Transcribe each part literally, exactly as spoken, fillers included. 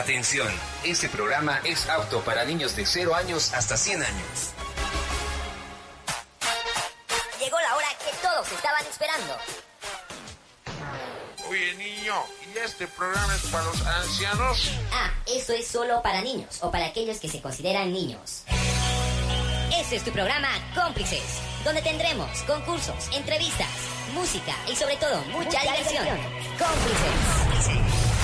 Atención, este programa es apto para niños de cero años hasta cien años. Llegó la hora que todos estaban esperando. Oye, niño, ¿y este programa es para los ancianos? Ah, eso es solo para niños o para aquellos que se consideran niños. Ese es tu programa Cómplices, donde tendremos concursos, entrevistas, música y sobre todo mucha, mucha diversión. diversión. Cómplices.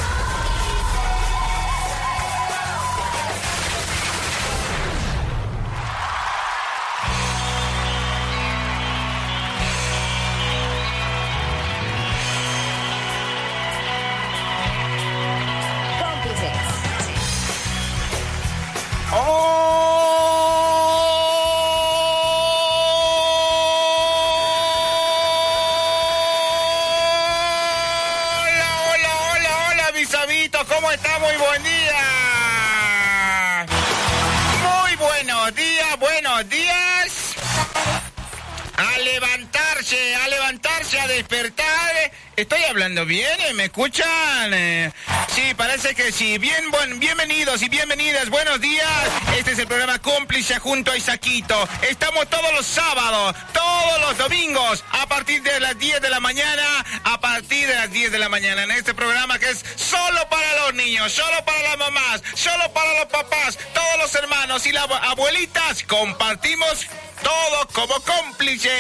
¿Cómo está? Muy buen día. Muy buenos días, buenos días. A levantarse, a levantarse, a despertar. ¿Estoy hablando bien? ¿Me escuchan? Sí, parece que sí. Bien, buen, bienvenidos y bienvenidas, buenos días. Este es el programa Cómplice junto a Isaquito. Estamos todos los sábados, todos los domingos, a partir de las diez de la mañana, a partir de las diez de la mañana, en este programa que es solo para los niños, solo para las mamás, solo para los papás, todos los hermanos y las abuelitas, compartimos todo como cómplices.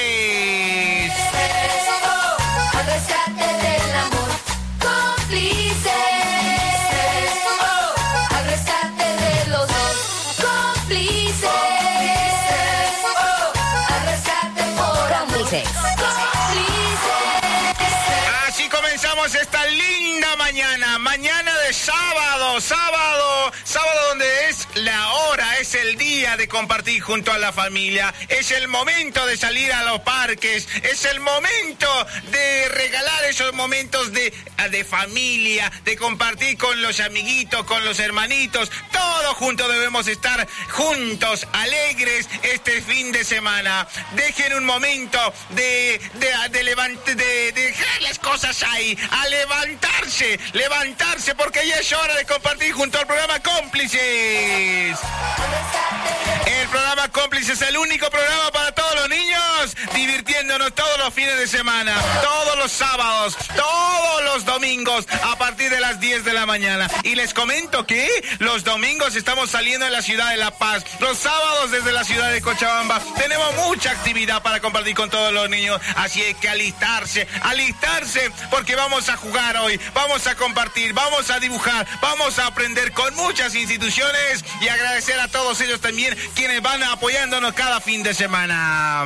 Al rescate del amor, cómplices. Oh, al rescate de los dos, cómplices. Oh, al rescate por Cómplices. Cómplices. Así comenzamos esta linda mañana, mañana de sábado, sábado, sábado donde es la hora, es el día de compartir junto a la familia, es el momento de salir a los parques, es el momento de regalar esos momentos de, de familia, de compartir con los amiguitos, con los hermanitos, todos juntos debemos estar juntos, alegres este fin de semana. Dejen un momento de, de, de, levant, de, de dejar las cosas ahí, a levantarse, levantarse porque ya es hora de compartir junto al programa Cómplices. El programa Cómplices es el único programa para todos los niños, divirtiéndonos todos los fines de semana, todos los sábados, todos los domingos, a partir de las diez de la mañana. Y les comento que los domingos estamos saliendo de la ciudad de La Paz, los sábados desde la ciudad de Cochabamba. Tenemos mucha actividad para compartir con todos los niños, así hay que alistarse, alistarse, porque vamos a jugar hoy, vamos a compartir, vamos a dibujar, vamos a aprender con muchas instituciones y agradecer a todos ellos también quienes van apoyándonos cada fin de semana.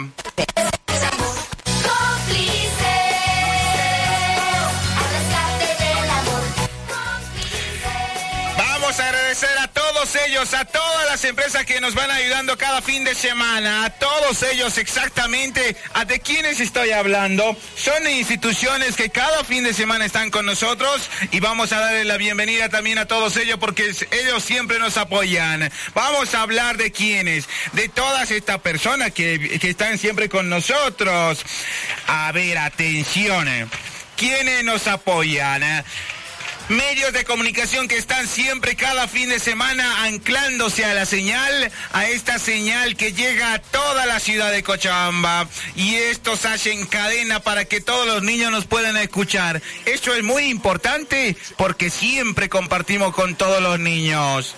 Vamos a agradecer a todos ellos, a todas las empresas que nos van ayudando cada fin de semana, a todos ellos exactamente. ¿A de quiénes estoy hablando? Son instituciones que cada fin de semana están con nosotros y vamos a darle la bienvenida también a todos ellos porque ellos siempre nos apoyan. Vamos a hablar de quiénes, de todas estas personas que, que están siempre con nosotros. A ver, atención, ¿quiénes nos apoyan? Medios de comunicación que están siempre cada fin de semana anclándose a la señal, a esta señal que llega a toda la ciudad de Cochabamba. Y estos hacen cadena para que todos los niños nos puedan escuchar. Esto es muy importante porque siempre compartimos con todos los niños.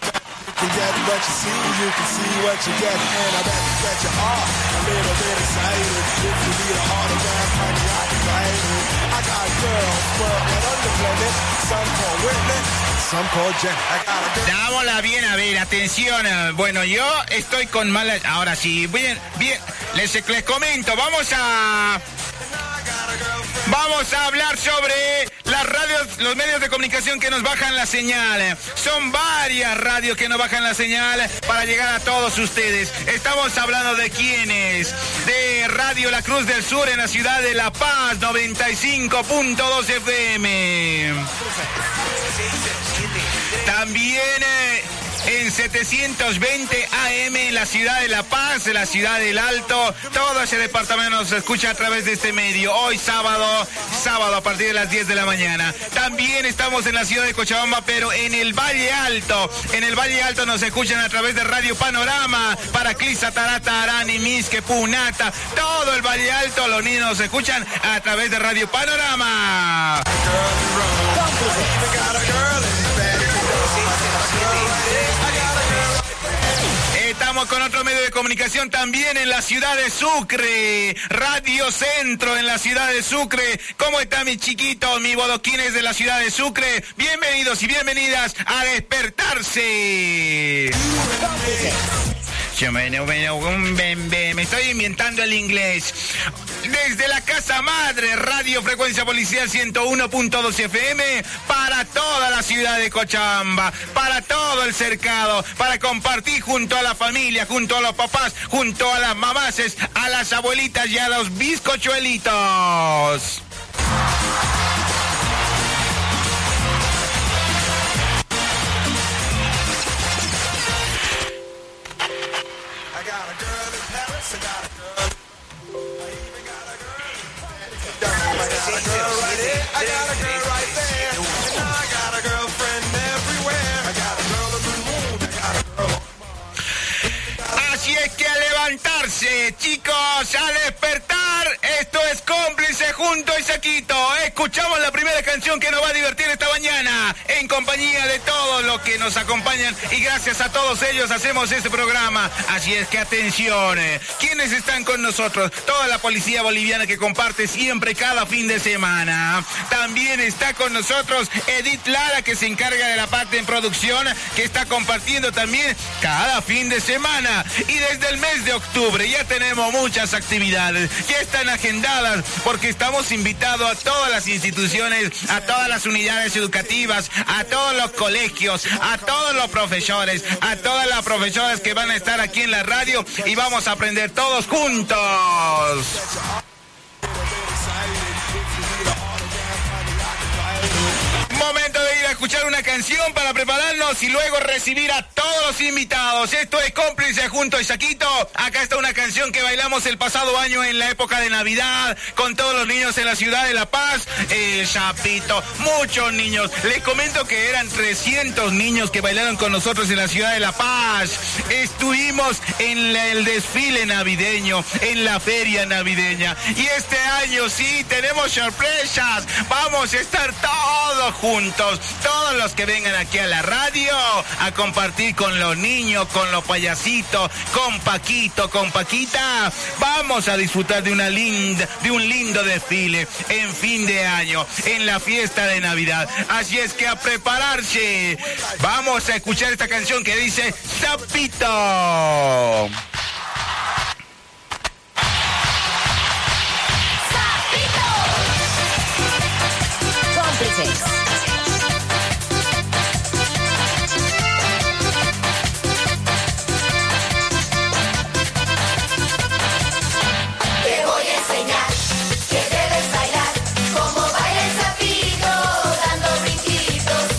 Dámosla bien, a ver, atención. Bueno, yo estoy con mala... Ahora sí, bien, bien, les, les comento, vamos a... Vamos a hablar sobre las radios, los medios de comunicación que nos bajan la señal. Son varias radios que nos bajan la señal para llegar a todos ustedes. Estamos hablando de quiénes. De Radio La Cruz del Sur en la ciudad de La Paz, noventa y cinco punto dos F M. También... Eh, en setecientos veinte A M en la ciudad de La Paz, en la ciudad del Alto. Todo ese departamento nos escucha a través de este medio. Hoy sábado, sábado a partir de las diez de la mañana. También estamos en la ciudad de Cochabamba, pero en el Valle Alto. En el Valle Alto nos escuchan a través de Radio Panorama, para Clisa, Tarata, Arani, Misque, Punata. Todo el Valle Alto, los niños nos escuchan a través de Radio Panorama. Estamos con otro medio de comunicación también en la ciudad de Sucre, Radio Centro en la ciudad de Sucre. ¿Cómo están mis chiquitos, mis bodoquines de la ciudad de Sucre? Bienvenidos y bienvenidas a Despertarse. Me estoy inventando el inglés. Desde la Casa Madre, Radio Frecuencia Policial ciento uno punto dos F M, para toda la ciudad de Cochabamba, para todo el cercado, para compartir junto a la familia, junto a los papás, junto a las mamases, a las abuelitas y a los bizcochuelitos. Así es que a levantarse, chicos, a despertar. Esto es Cómplice junto a Isaquito. Escuchamos la primera canción que nos va a divertir esta mañana, en compañía de todos los que nos acompañan, y gracias a todos ellos hacemos este programa. Así es que atención, ¿quiénes están con nosotros? Toda la policía boliviana que comparte siempre cada fin de semana. También está con nosotros Edith Lara, que se encarga de la parte en producción, que está compartiendo también cada fin de semana. Y desde el mes de octubre ya tenemos muchas actividades, ya están agendadas, porque estamos invitados a todas las instituciones, a todas las unidades educativas, a todos los colegios, a todos los profesores, a todas las profesoras que van a estar aquí en la radio, y vamos a aprender todos juntos. Momento de ir a escuchar una canción para prepararnos y luego recibir a todos los invitados. Esto es Cómplice junto a Isaquito. Acá está una canción que bailamos el pasado año en la época de Navidad con todos los niños en la ciudad de La Paz. El Chapito, muchos niños. Les comento que eran trescientos niños que bailaron con nosotros en la ciudad de La Paz. Estuvimos en la, el desfile navideño, en la feria navideña. Y este año sí, tenemos sorpresas. Vamos a estar todos juntos. Juntos, todos los que vengan aquí a la radio a compartir con los niños, con los payasitos, con Paquito, con Paquita, vamos a disfrutar de una linda, de un lindo desfile en fin de año, en la fiesta de Navidad. Así es que a prepararse. Vamos a escuchar esta canción que dice Sapito. Cómplices.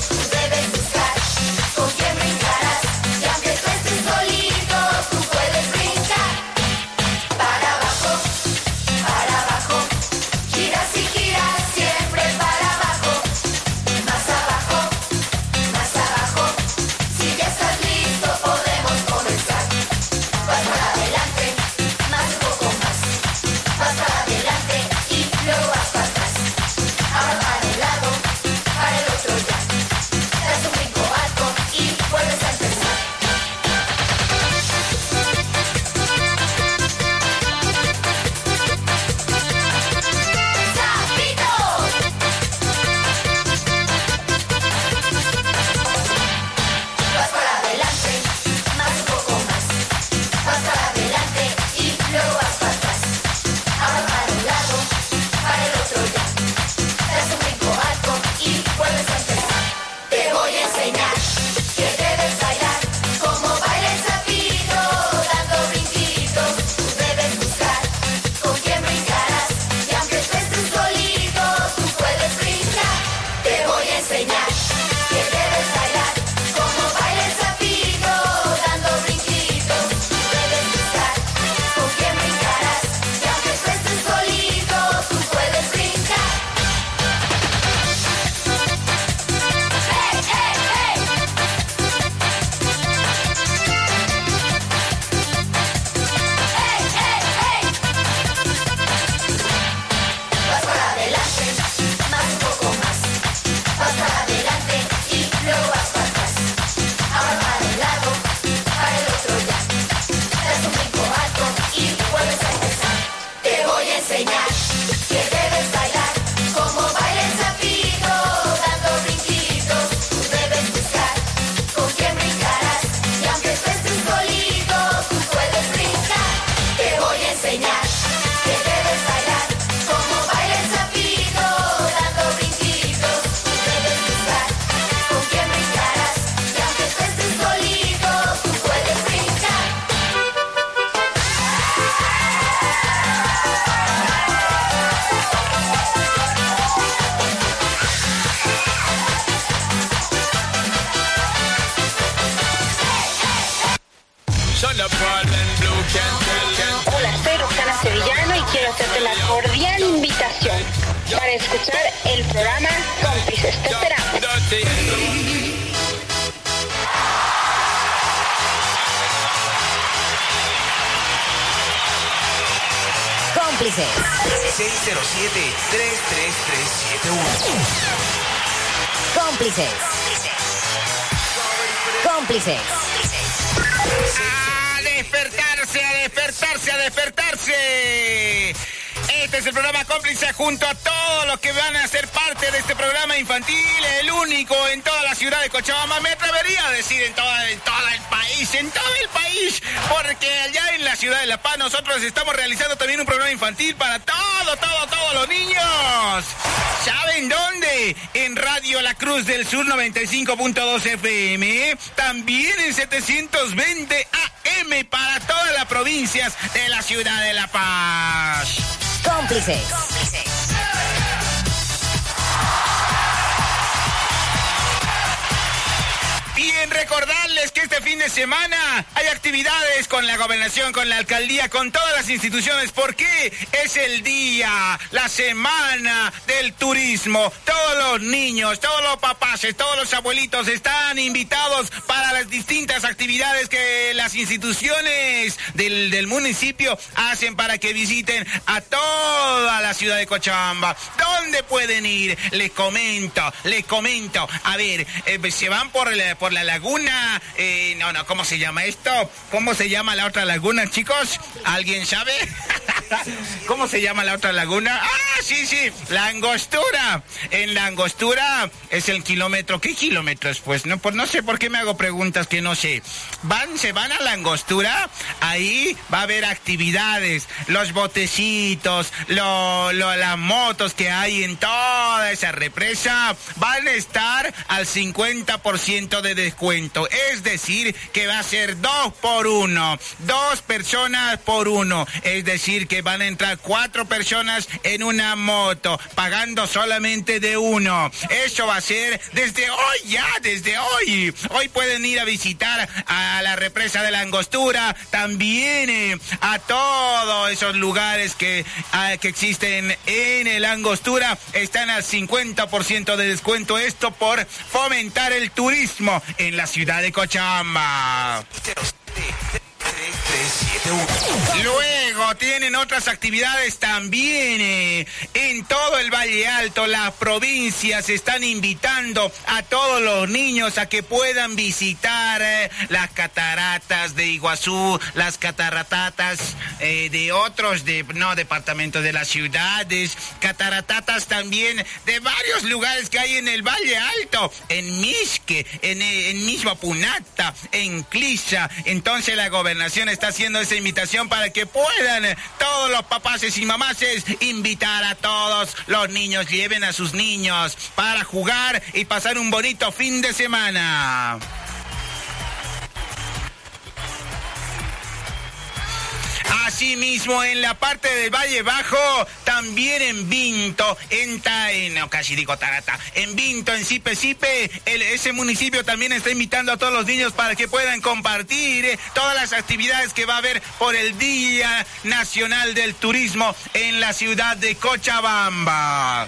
Puedes enseñar que debes bailar como baila el sapito, dando brinquitos. Tú debes buscar con quién brincarás, y aunque estés tú solito, tú puedes brincar. Te voy a enseñar que debes bailar como baila el sapito, dando brinquitos. Tú debes buscar con quién brincarás, y aunque estés tú solito, tú puedes brincar. Hola, soy Roxana Sevillano y quiero hacerte la cordial invitación para escuchar el programa Cómplices. Te esperamos. Cómplices. seis cero siete, tres tres tres siete uno. Cómplices. Cómplices. ¡A despertarse, a despertarse, a despertarse! Este es el programa Cómplice junto a todos los que van a ser parte de este programa infantil, el único en toda la ciudad de Cochabamba, me atrevería a decir en todo, en todo el país, en todo el país, porque allá en la ciudad de La Paz nosotros estamos realizando también un programa infantil para todo, todo, todos los niños. ¿Saben dónde? En Radio La Cruz del Sur noventa y cinco punto dos F M, también en setecientos veinte A M para todas las provincias de la ciudad de La Paz. Cómplices. Bien, recordarles que este fin de semana hay actividades con la gobernación, con la alcaldía, con todas las instituciones, porque es el día, la semana del turismo. Todos los niños, todos los papás, todos los abuelitos están invitados para las distintas actividades que las instituciones del, del municipio hacen para que visiten a toda la ciudad de Cochabamba. ¿Dónde pueden ir? Les comento, les comento. A ver, eh, se van por la, por la laguna, eh, no, no, ¿cómo se llama esto? ¿Cómo se llama la otra laguna, chicos? ¿Alguien sabe? ¿Cómo se llama la otra laguna? Ah, sí, sí, la Angostura. En la Angostura es el kilómetro. ¿Qué kilómetros? Pues no, pues no sé por qué me hago preguntas que no sé. Van, se van a la Angostura, ahí va a haber actividades, los botecitos, lo, lo, las motos que hay en toda esa represa van a estar al cincuenta por ciento de descuento. Es decir, que va a ser dos por uno, dos personas por uno. Es decir, que van a entrar cuatro personas en una moto, pagando solamente de uno. Eso va a ser desde hoy, ya, desde hoy. Hoy pueden ir a visitar a la represa de la Angostura, también eh, a todos esos lugares que, uh, que existen en el Angostura, están al cincuenta por ciento de descuento. Esto por fomentar el turismo en la ciudad de Cochabamba. Luego tienen otras actividades también eh, en todo el Valle Alto. Las provincias están invitando a todos los niños a que puedan visitar eh, las cataratas de Iguazú, las cataratatas eh, de otros de, no, departamentos de las ciudades, cataratatas también de varios lugares que hay en el Valle Alto, en Misque, en, en mismo Punata, en Clisa. Entonces la gobernación está haciendo esa invitación para que puedan eh, todos los papaces y mamaces invitar a todos los niños, lleven a sus niños para jugar y pasar un bonito fin de semana. Asimismo, en la parte del Valle Bajo, también en Vinto, en Taen, no, casi digo Tarata, en Vinto, en Sipe Sipe, el, ese municipio también está invitando a todos los niños para que puedan compartir eh, todas las actividades que va a haber por el Día Nacional del Turismo en la ciudad de Cochabamba.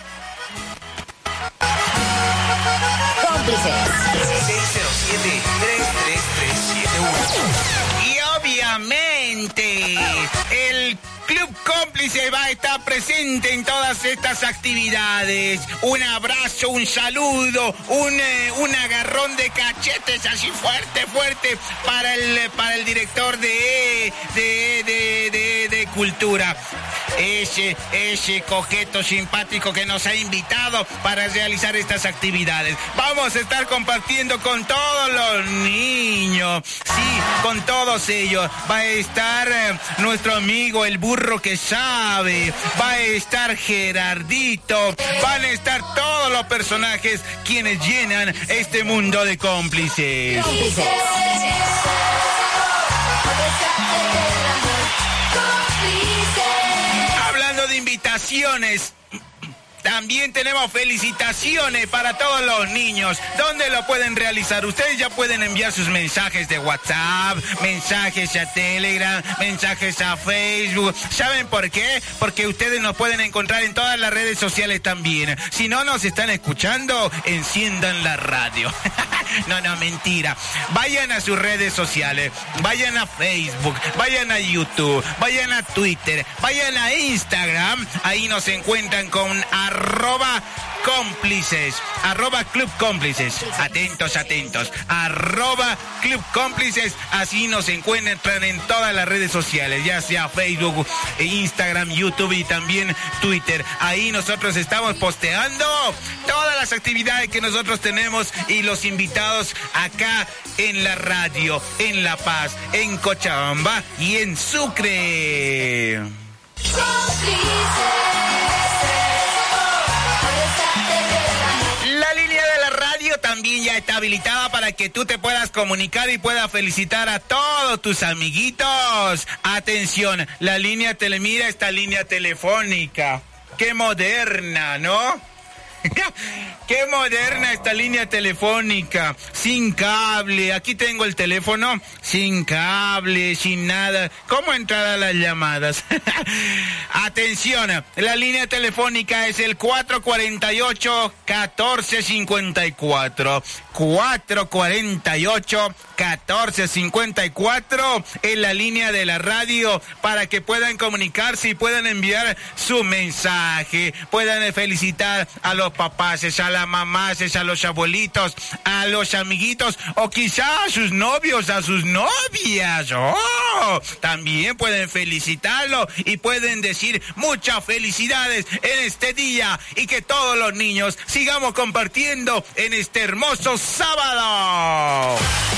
Cómplices. seis cero siete, tres tres tres siete uno. Y obviamente el Club Cómplice va a estar presente en todas estas actividades. Un abrazo, un saludo, un, eh, un agarrón de cachetes así fuerte, fuerte para el, para el director de, de, de, de, de Cultura. ese, ese coqueto simpático que nos ha invitado para realizar estas actividades. Vamos a estar compartiendo con todos los niños, sí, con todos ellos. Va a estar eh, nuestro amigo el burro que sabe, va a estar Gerardito, van a estar todos los personajes quienes llenan este mundo de cómplices. Cómplices. Hablando de invitaciones, también tenemos felicitaciones para todos los niños. ¿Dónde lo pueden realizar? Ustedes ya pueden enviar sus mensajes de WhatsApp, mensajes a Telegram, mensajes a Facebook. ¿Saben por qué? Porque ustedes nos pueden encontrar en todas las redes sociales también. Si no nos están escuchando, enciendan la radio. No, no, mentira. Vayan a sus redes sociales, vayan a Facebook, vayan a YouTube, vayan a Twitter, vayan a Instagram. Ahí nos encuentran con arroba cómplices, arroba club cómplices. Atentos, atentos. Arroba club cómplices. Así nos encuentran en todas las redes sociales, ya sea Facebook, Instagram, YouTube y también Twitter. Ahí nosotros estamos posteando todas las actividades que nosotros tenemos y los invitados acá en la radio, en La Paz, en Cochabamba y en Sucre. La línea de la radio también ya está habilitada para que tú te puedas comunicar y puedas felicitar a todos tus amiguitos. Atención, la línea tele, mira esta línea telefónica. Qué moderna, ¿no? Qué moderna esta línea telefónica, sin cable. Aquí tengo el teléfono, sin cable, sin nada. ¿Cómo entrar a las llamadas? Atención, la línea telefónica es el cuatro cuatro ocho, uno cuatro cinco cuatro. cuatro cuatro ocho, uno cuatro cinco cuatro es la línea de la radio para que puedan comunicarse y puedan enviar su mensaje, puedan felicitar a los papás, a las mamás, a los abuelitos, a los amiguitos o quizás a sus novios, a sus novias. Oh, también pueden felicitarlo y pueden decir muchas felicidades en este día y que todos los niños sigamos compartiendo en este hermoso sábado.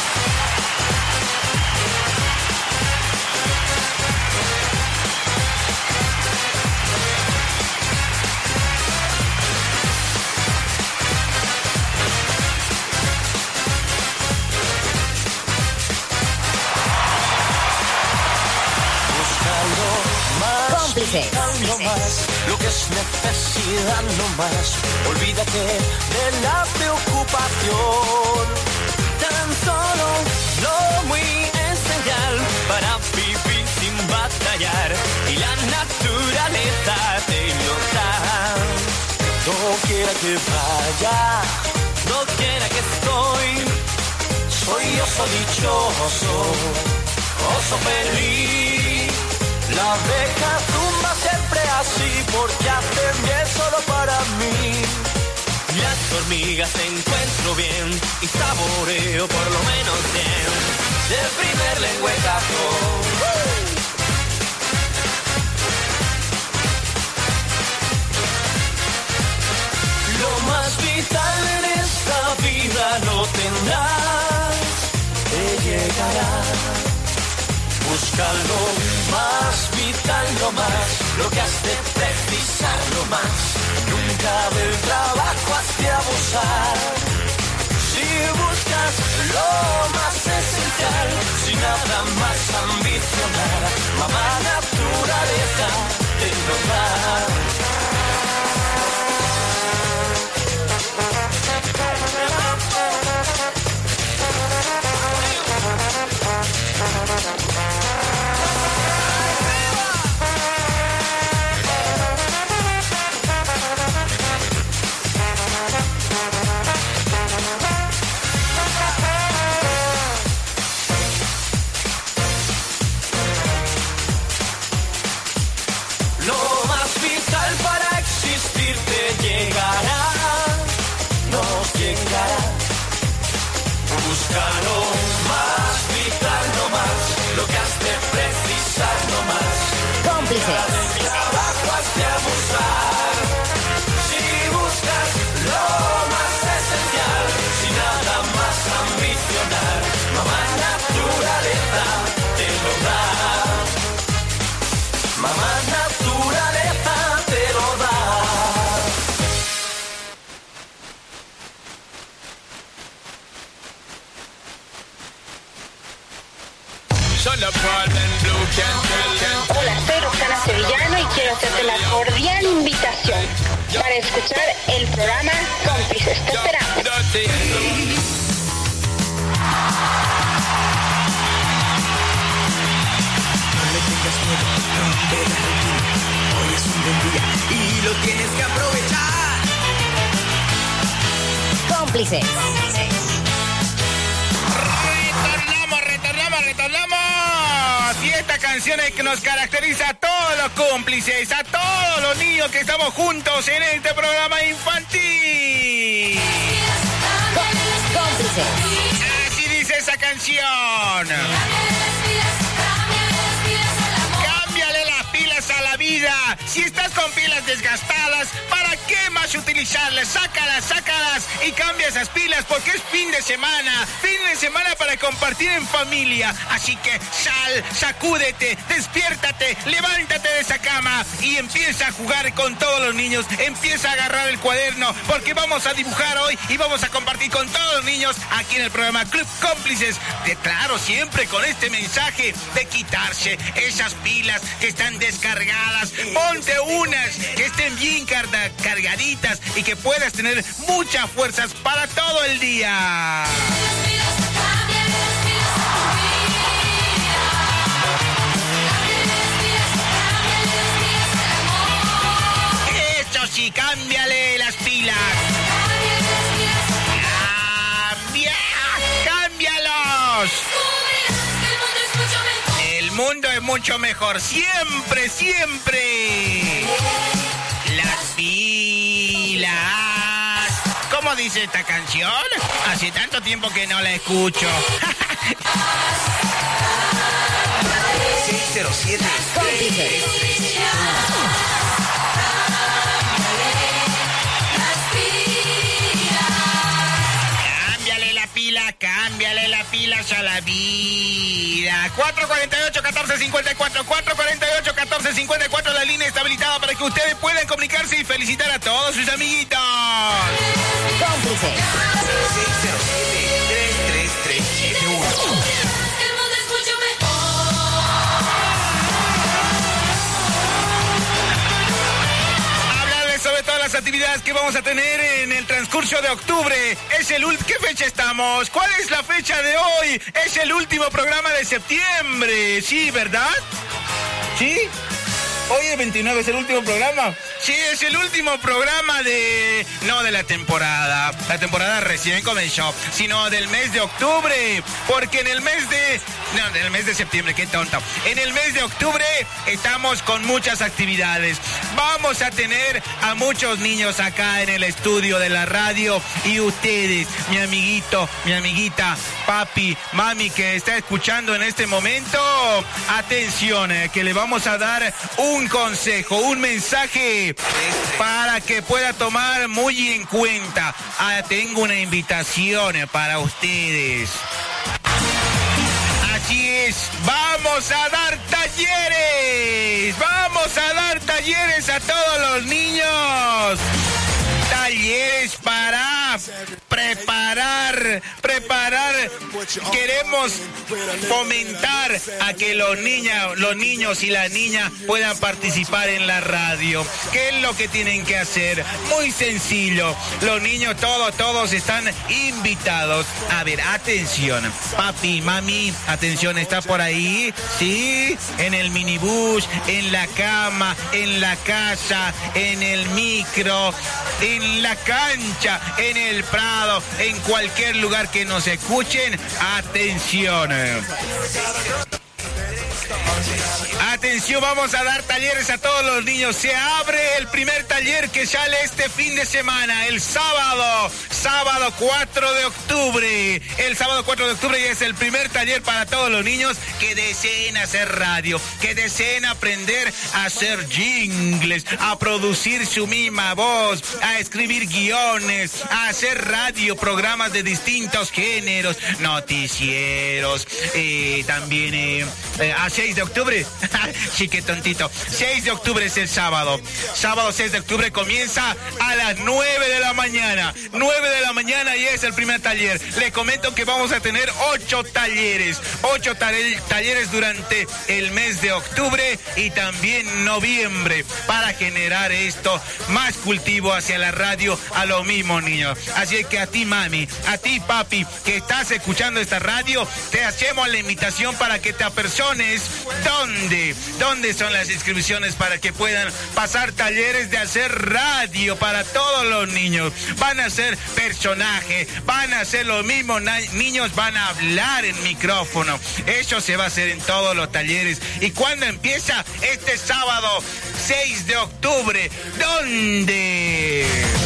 Cómplices. No más, lo que es necesidad no más. Olvídate de la preocupación. Tan solo lo muy esencial para vivir sin batallar. Y la naturaleza te lo da. No quiera que vaya, no quiera que estoy. Soy oso dichoso, oso feliz. La abeja zumba siempre así porque hacen bien solo para mí. Las hormigas encuentro bien y saboreo por lo menos bien del primer lengüetazo. Lo más vital en esta vida lo tendrás, te llegará. Busca lo más vital, lo más, lo que has de precisar, lo más. Nunca del trabajo has de abusar. Si buscas lo más esencial, sin nada más ambicionar, mamá naturaleza te lo da. Busca lo más vital, no más, lo que has de precisar, no más. Cómplices. Hola, soy Roxana Sevillano y quiero hacerte la cordial invitación para escuchar el programa Cómplices. Te esperamos. Hoy es un buen día y lo tienes que aprovechar. Cómplices. Retornamos, retornamos, retornamos. Y esta canción es que nos caracteriza a todos los cómplices, a todos los niños que estamos juntos en este programa infantil. Cómplices. Así dice esa canción. Cámbiale las pilas a la vida. Si estás con pilas desgastadas, ¿para qué más utilizarlas? Sácalas, sácalas y cambia esas pilas porque es fin de semana. Fin de semana para compartir en familia. Así que sal, sacúdete, despiértate, levántate de esa cama y empieza a jugar con todos los niños. Empieza a agarrar el cuaderno porque vamos a dibujar hoy y vamos a compartir con todos los niños aquí en el programa Club Cómplices. De claro, siempre con este mensaje de quitarse esas pilas que están descargadas. Ponte unas que estén bien carga- cargaditas y que puedas tener muchas fuerzas para todo el día. Eso sí, cámbiale las pilas. ¡Cambia! ¡Cámbialos! El mundo es mucho mejor. Siempre, siempre. Las pilas. ¿Cómo dice esta canción? Hace tanto tiempo que no la escucho. seis cero siete. Cómplices. Cámbiale la pila, cámbiale las pilas a la vida. cuatro cuarenta y ocho, catorce cincuenta y cuatro, cuatro cuarenta y ocho, catorce cincuenta y cuatro, la línea está habilitada para que ustedes puedan comunicarse y felicitar a todos sus amiguitos. Cómplices. seis cero siete, tres tres tres siete uno. Hablarles sobre todas las actividades que vamos a tener en el transcurso de octubre. Es el ul- ¿Qué fecha estamos? ¿Cuál es la fecha de hoy? Es el último programa de septiembre. Sí, ¿verdad? ¿Sí? Hoy es veintinueve, ¿es el último programa? Sí, es el último programa de... No de la temporada. La temporada recién comenzó, sino del mes de octubre. Porque en el mes de... No, en el mes de septiembre, qué tonto. En el mes de octubre estamos con muchas actividades. Vamos a tener a muchos niños acá en el estudio de la radio. Y ustedes, mi amiguito, mi amiguita, papi, mami, que está escuchando en este momento, atención, eh, que le vamos a dar un consejo, un mensaje para que pueda tomar muy en cuenta. Ah, tengo una invitación eh, para ustedes. Así es, vamos a dar talleres, vamos a dar talleres a todos los niños. Talleres para preparar, preparar. Queremos fomentar a que los niños, los niños y las niñas puedan participar en la radio. ¿Qué es lo que tienen que hacer? Muy sencillo. Los niños, todos, todos están invitados. A ver, atención. Papi, mami, atención, ¿está por ahí? Sí, en el minibús, en la cama, en la casa, en el micro, en la cancha, en el prado, en cualquier lugar que nos escuchen. Atención. Atención, vamos a dar talleres a todos los niños. Se abre el primer taller que sale este fin de semana, el sábado, sábado cuatro de octubre. El sábado cuatro de octubre ya es el primer taller para todos los niños que deseen hacer radio, que deseen aprender a hacer jingles, a producir su misma voz, a escribir guiones, a hacer radio, programas de distintos géneros, noticieros, eh, también eh, eh, a seis de octubre. Sí, qué tontito. seis de octubre es el sábado. Sábado seis de octubre comienza a las nueve de la mañana. nueve de la mañana y es el primer taller. Le comento que vamos a tener ocho talleres, ocho tare- talleres durante el mes de octubre y también noviembre para generar esto, más cultivo hacia la radio a los mismos niños. Así que a ti, mami, a ti, papi, que estás escuchando esta radio, te hacemos la invitación para que te apersones. ¿Dónde? ¿Dónde son las inscripciones para que puedan pasar talleres de hacer radio para todos los niños? Van a ser personajes, van a ser los mismos na- niños, van a hablar en micrófono. Eso se va a hacer en todos los talleres. ¿Y cuándo empieza? Este sábado seis de octubre. ¿Dónde?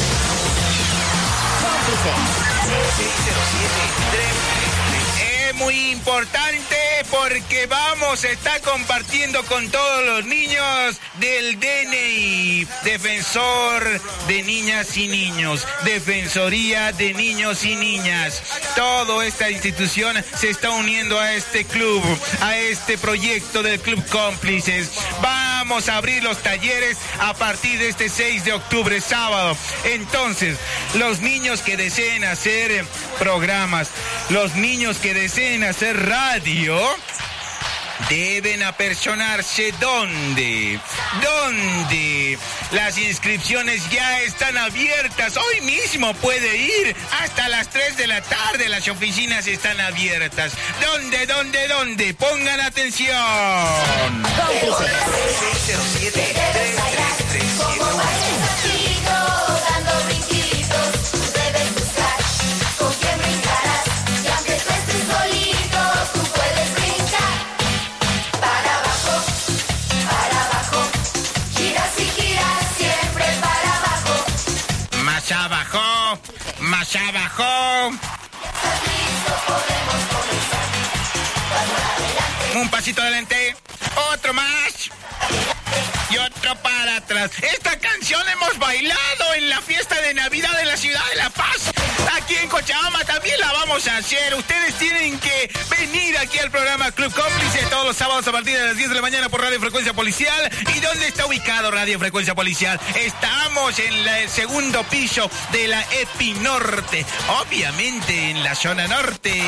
Es muy importante porque vamos a estar compartiendo con todos los niños del D N I, Defensor de Niñas y Niños, Defensoría de Niños y Niñas. Toda esta institución se está uniendo a este club, a este proyecto del Club Cómplices. Vamos a abrir los talleres a partir de este seis de octubre, sábado. Entonces, los niños que deseen hacer programas, los niños que deseen hacer radio, deben apersonarse. ¿Dónde? ¿Dónde? Las inscripciones ya están abiertas. Hoy mismo puede ir hasta las tres de la tarde. Las oficinas están abiertas. ¿Dónde? ¿Dónde? ¿Dónde? Pongan atención. seis cero siete, tres tres tres, siete uno. Dando brinquitos, tú debes buscar con quién brincarás. Y aunque tú estés solito, tú puedes brincar. Para abajo, para abajo, giras y giras siempre para abajo. Más abajo, más abajo. ¿Estás listo? Podemos comenzar. Paso adelante. Un pasito adelante, otro más y otro para atrás. Esta canción hemos bailado en la fiesta de Navidad de la ciudad de La Paz. Aquí en Cochabamba también la vamos a hacer. Ustedes tienen que venir aquí al programa Club Cómplice todos los sábados a partir de las diez de la mañana por Radio Frecuencia Policial. ¿Y dónde está ubicado Radio Frecuencia Policial? Estamos en la- el segundo piso de la Epi Norte, obviamente en la zona norte.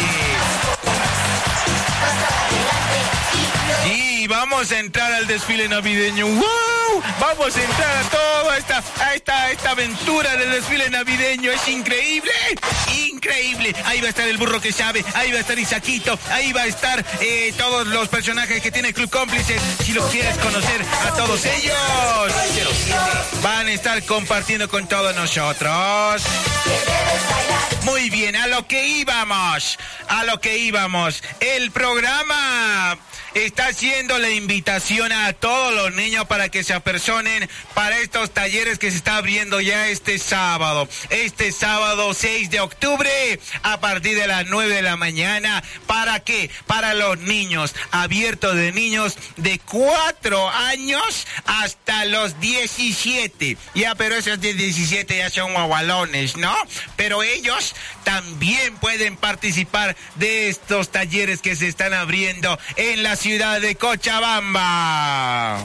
Sí, vamos a entrar al desfile navideño. ¡Wow! Vamos a entrar a toda esta, a esta, esta aventura del desfile navideño. Es increíble, increíble. Ahí va a estar el burro que sabe, ahí va a estar Isaquito, ahí va a estar eh, todos los personajes que tiene Club Cómplices. Si los quieres conocer a todos ellos, van a estar compartiendo con todos nosotros. Muy bien, a lo que íbamos, a lo que íbamos. El programa está haciendo la invitación a todos los niños para que se apersonen para estos talleres que se está abriendo ya este sábado. Este sábado seis de octubre a partir de las nueve de la mañana. ¿Para qué? Para los niños, abierto de niños de cuatro años hasta los diecisiete. Ya, pero esos de diecisiete ya son guagualones, ¿no? Pero ellos también pueden participar de estos talleres que se están abriendo en la ciudad de Cochabamba.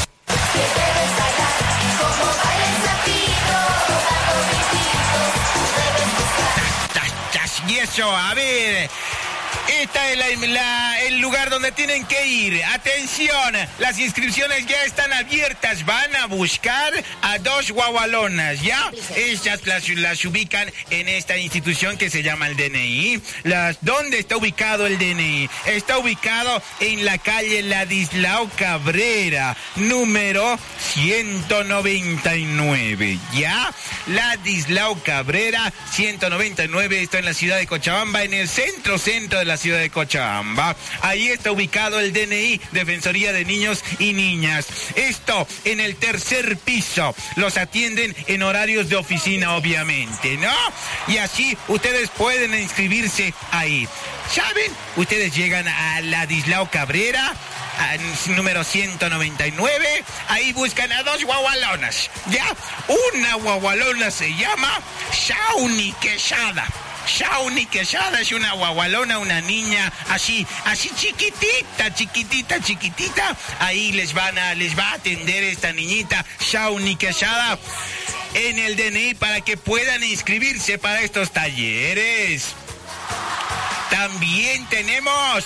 Y eso, a ver, Esta es la, la, el lugar donde tienen que ir. Atención, las inscripciones ya están abiertas. Van a buscar a dos guagualonas, ¿ya? Ellas las, las ubican en esta institución que se llama el D N I. Las, ¿dónde está ubicado el D N I? Está ubicado en la calle Ladislao Cabrera, número ciento noventa y nueve, ¿ya? Ladislao Cabrera, ciento noventa y nueve, está en la ciudad de Cochabamba, en el centro, centro de la ciudad de Cochabamba. Ahí está ubicado el D N I, Defensoría de Niños y Niñas. Esto en el tercer piso. Los atienden en horarios de oficina, obviamente, ¿no? Y así ustedes pueden inscribirse ahí. ¿Saben? Ustedes llegan a Ladislao Cabrera, número ciento noventa y nueve, ahí buscan a dos guagualonas, ¿ya? Una guagualona se llama Shauni Quesada, Shauni Quesada es una guagualona, una niña así, así chiquitita, chiquitita, chiquitita. Ahí les van a, les va a atender esta niñita, Shauni Quesada, en el D N I para que puedan inscribirse para estos talleres. También tenemos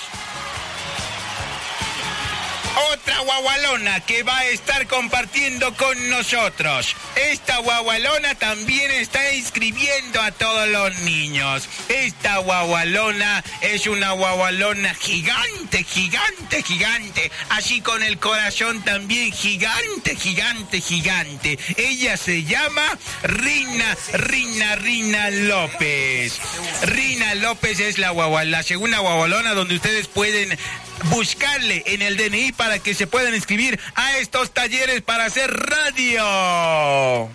otra guagualona que va a estar compartiendo con nosotros. Esta guagualona también está inscribiendo a todos los niños. Esta guagualona es una guagualona gigante, gigante, gigante. Así con el corazón también gigante, gigante, gigante. Ella se llama Rina, Rina, Rina López. Rina López es la guagualona, la segunda guagualona donde ustedes pueden buscarle en el D N I para que se puedan inscribir a estos talleres para hacer radio.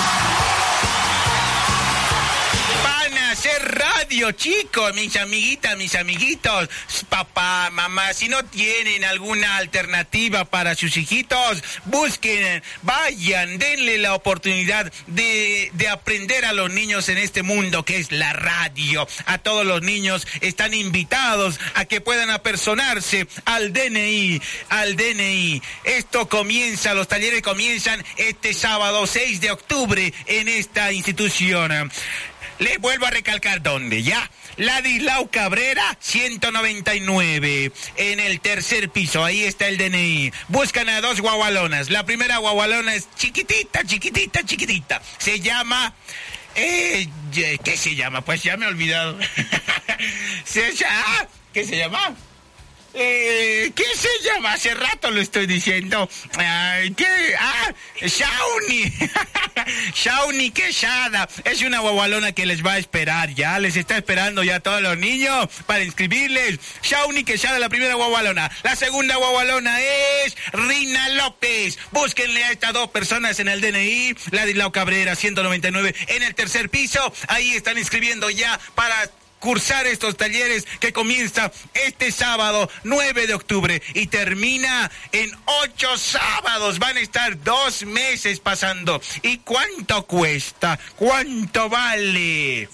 Van a hacer radio, chicos, mis amiguitas, mis amiguitos, papá, mamá, si no tienen alguna alternativa para sus hijitos, busquen, vayan, denle la oportunidad de, de aprender a los niños en este mundo que es la radio. A todos los niños están invitados a que puedan apersonarse al D N I, al D N I. Esto comienza, los talleres comienzan este sábado seis de octubre en esta institución. Les vuelvo a recalcar dónde, ¿ya? Ladislao Cabrera, ciento noventa y nueve, en el tercer piso, ahí está el D N I. Buscan a dos guagualonas. La primera guagualona es chiquitita, chiquitita, chiquitita. Se llama... Eh, ¿Qué se llama? Pues ya me he olvidado. se llama... ¿Qué se llama? Eh, ¿Qué se llama? Hace rato lo estoy diciendo. Ay, ¿qué? Ah, Shauni. Shauni Quesada. Es una guagualona que les va a esperar ya. Les está esperando ya a todos los niños para inscribirles. Shauni Quesada, la primera guagualona. La segunda guagualona es Rina López. Búsquenle a estas dos personas en el D N I. Ladislao Cabrera, ciento noventa y nueve, en el tercer piso. Ahí están inscribiendo ya para cursar estos talleres que comienza este sábado nueve de octubre y termina en ocho sábados. Van a estar dos meses pasando. ¿Y cuánto cuesta? ¿Cuánto vale?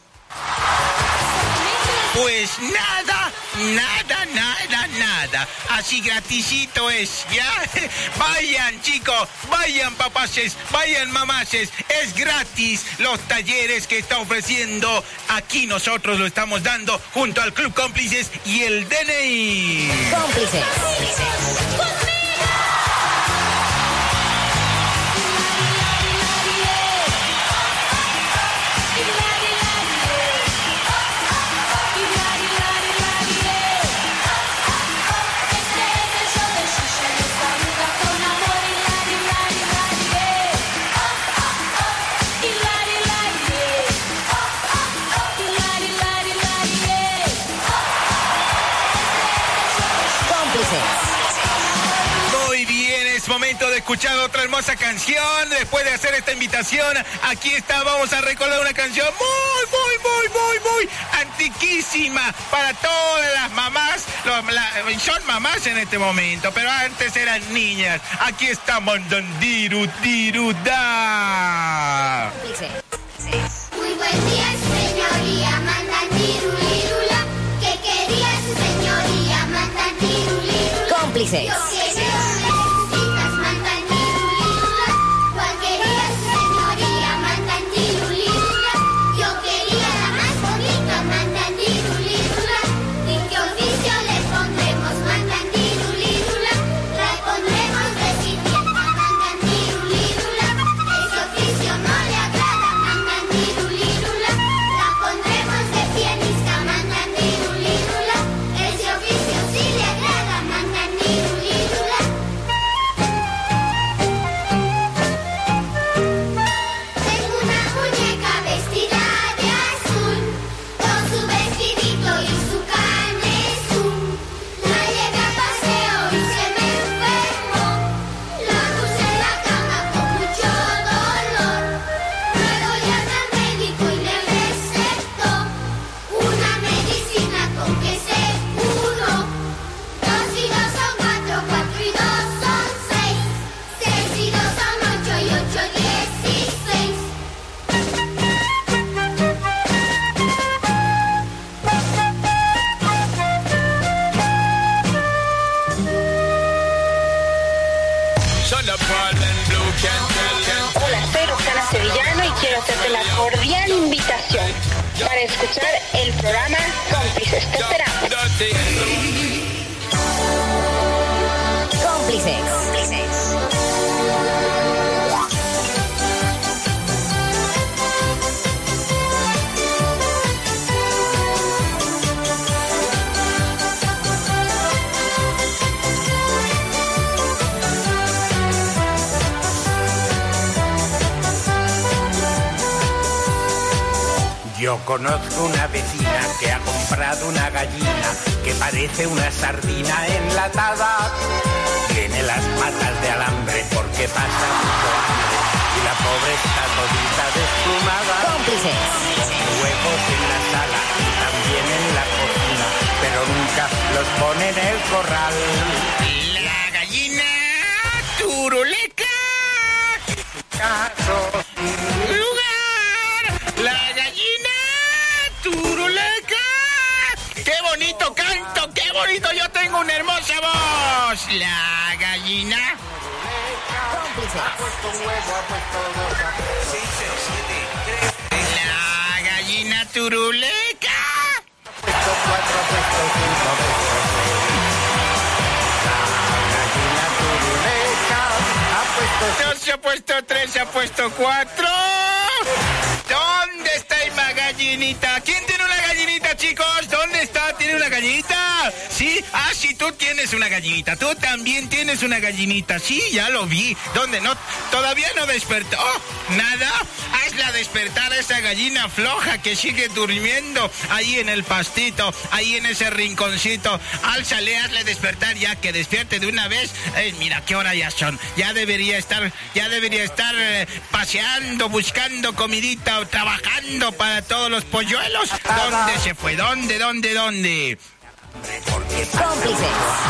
Pues nada, nada, nada, nada. Así gratisito es, ¿ya? Vayan, chicos, vayan, papaces, vayan, mamaces. Es gratis los talleres que está ofreciendo. Aquí nosotros lo estamos dando junto al Club Cómplices y el D N I. Cómplices. Muy bien, es momento de escuchar otra hermosa canción. Después de hacer esta invitación, aquí está, vamos a recordar una canción muy, muy, muy, muy, muy antiquísima para todas las mamás. Los, la, son mamás en este momento, pero antes eran niñas. Aquí está Mandandiru Diru Da. Muy buen día, señoría, Mandandirulirula. ¿Qué quería su señoría, Mandandirulirula? Cómplices. Yo quiero necesitas, Mandandirulirula. ¿Cuál quería su señoría, Mandandirulirula? Yo quería la más bonita, Mandandirulirula. ¿En qué oficio le pondremos, Mandandirulirula? La pondremos de sirvienta, Mandandirulirula. Ese oficio no le agrada, Mandandirulirula. La pondremos de pianista, Mandandirulirula. Ese oficio sí le agrada, Mandandirulirula. Solo Pollen Blue can tell. Hola, soy Roxana Sevillano y quiero hacerte la cordial invitación para escuchar el programa Cómplices. Te esperamos. Cómplices. Cómplices. Yo conozco una vecina que ha comprado una gallina que parece una sardina enlatada. Tiene las patas de alambre porque pasa mucho hambre y la pobre está todita desplumada. Cómplices. Pone huevos en la sala y también en la cocina, pero nunca los pone en el corral. La gallina turuleca. Caso sin lugar. La gallina turuleca. ¡Qué bonito canto! ¡Qué bonito! Yo tengo una hermosa voz. La gallina. La gallina turuleca. Dos se ha puesto tres, se ha puesto cuatro. ¿Dónde está la gallinita? ¿Quién tiene una gallinita, chicos? ¿Dónde está? ¿Tiene una gallinita? ¿Sí? Ah, sí, tú tienes una gallinita. Tú también tienes una gallinita. Sí, ya lo vi. ¿Dónde? No, todavía no despertó. ¿Nada? Hazla despertar a esa gallina floja que sigue durmiendo ahí en el pastito, ahí en ese rinconcito. Álzale, hazle despertar ya, que despierte de una vez. Eh, mira qué hora ya son. Ya debería estar, ya debería estar eh, paseando, buscando comidita o trabajando para todos los polluelos. ¿Dónde se fue? ¿Dónde, dónde, dónde? Cómplices.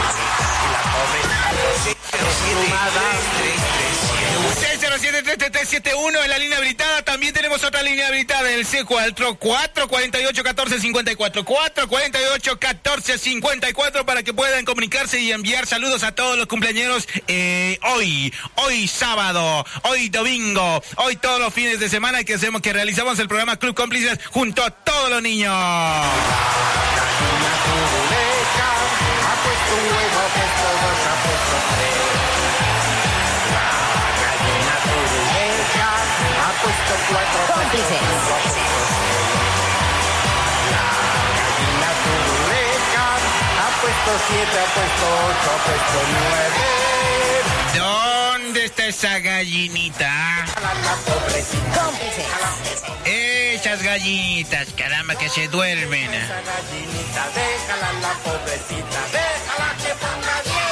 seis cero siete, tres tres siete uno en la línea habilitada. También tenemos otra línea habilitada, el C cuatro, cuatro cuatro ocho, uno cuatro cinco cuatro, cuatro cuatro ocho, uno cuatro cinco cuatro, para que puedan comunicarse y enviar saludos a todos los cumpleañeros eh, hoy, hoy sábado, hoy domingo, hoy todos los fines de semana que hacemos, que realizamos el programa Club Cómplices junto a todos los niños. Ha puesto un huevo, ha puesto dos, ha puesto tres. La gallina turuleca ha puesto cuatro. Cómplices. La gallina turuleca ha puesto siete, ha puesto ocho, ha puesto nueve. ¿Dónde está esa gallinita? La pobrecita. Cómplices. Esas gallinitas, caramba, que se duermen. Esa gallinita, déjala la pobrecita, déjala que ponga bien.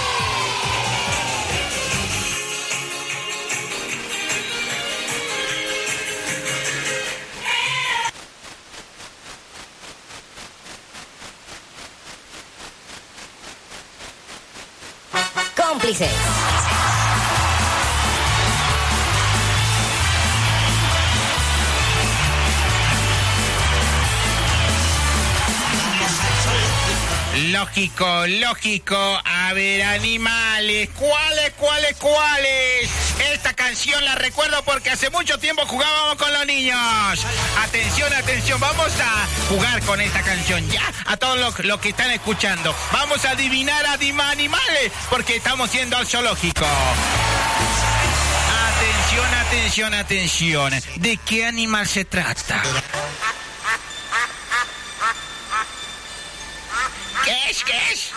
Cómplices. Lógico, lógico. A ver, animales. ¿Cuáles, cuáles, cuáles? Esta canción la recuerdo porque hace mucho tiempo jugábamos con los niños. Atención, atención. Vamos a jugar con esta canción. Ya, a todos los, los que están escuchando. Vamos a adivinar a animales porque estamos yendo al zoológico. Atención, atención, atención. ¿De qué animal se trata? ¿Qué es? ¿Qué es?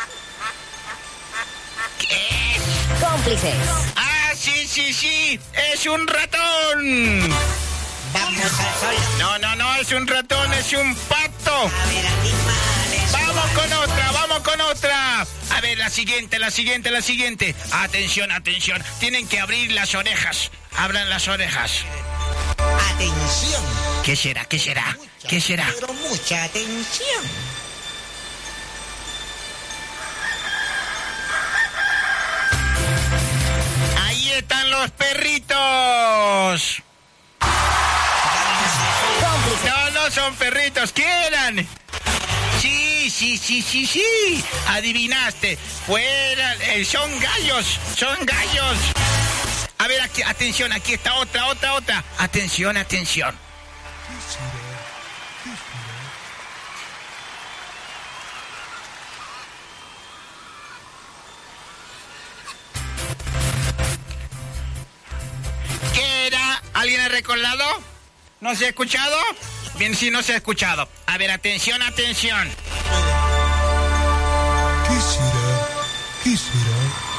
¿Qué es? Cómplices. Ah, sí, sí, sí. Es un ratón. Vamos al sol. No, no, no, es un ratón, es un pato. A ver, animales. Vamos con otra, vamos con otra. A ver, la siguiente, la siguiente, la siguiente. Atención, atención. Tienen que abrir las orejas. Abran las orejas. Atención. ¿Qué será? ¿Qué será? Mucha, ¿Qué será? Pero mucha atención. Ahí están los perritos. No, no son perritos. ¿Qué eran? Sí, sí, sí, sí, sí. Adivinaste. Fuera, eh, son gallos, son gallos. A ver, aquí, atención, aquí está otra, otra, otra. Atención, atención. ¿Qué era? ¿Alguien ha recordado? ¿No se ha escuchado? Bien, sí, no se ha escuchado. A ver, atención, atención. ¿Qué será? ¿Qué será?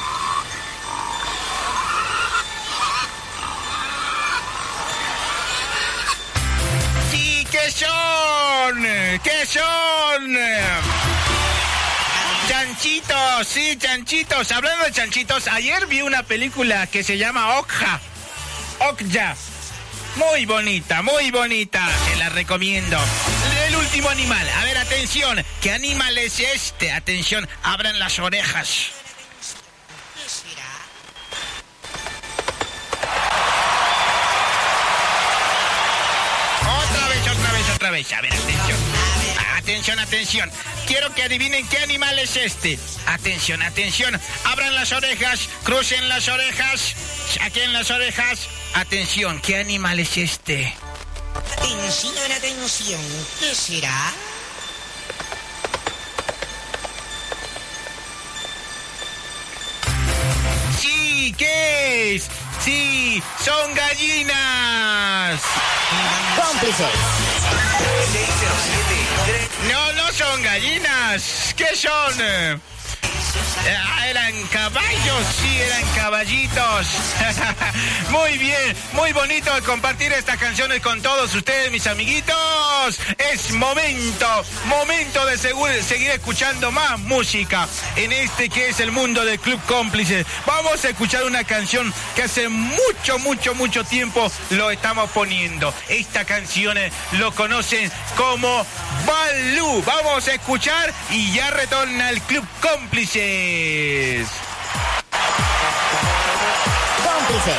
Sí, ¿qué son? ¿Qué son? Chanchitos, sí, chanchitos. Hablando de chanchitos, ayer vi una película que se llama Okja. Okja. Muy bonita, muy bonita. Se la recomiendo. El último animal. A ver, atención. ¿Qué animal es este? Atención, abran las orejas. ¿Qué será? Otra vez, otra vez, otra vez. A ver, atención. Atención, atención. Quiero que adivinen qué animal es este. Atención, atención. Abran las orejas, crucen las orejas, saquen las orejas. Atención, ¿qué animal es este? Atención, atención. ¿Qué será? Sí, ¿qué es? Sí, son gallinas. Cómplices. No, no son gallinas. ¿Qué son? Ah, eran caballos, sí, eran caballitos. Muy bien, muy bonito compartir estas canciones con todos ustedes, mis amiguitos. Es momento, momento de segur- seguir escuchando más música en este que es el mundo del Club Cómplices. Vamos a escuchar una canción que hace mucho, mucho, mucho tiempo lo estamos poniendo. Esta canción eh, lo conocen como Balú. Vamos a escuchar y ya retorna el Club Cómplices. Cómplices.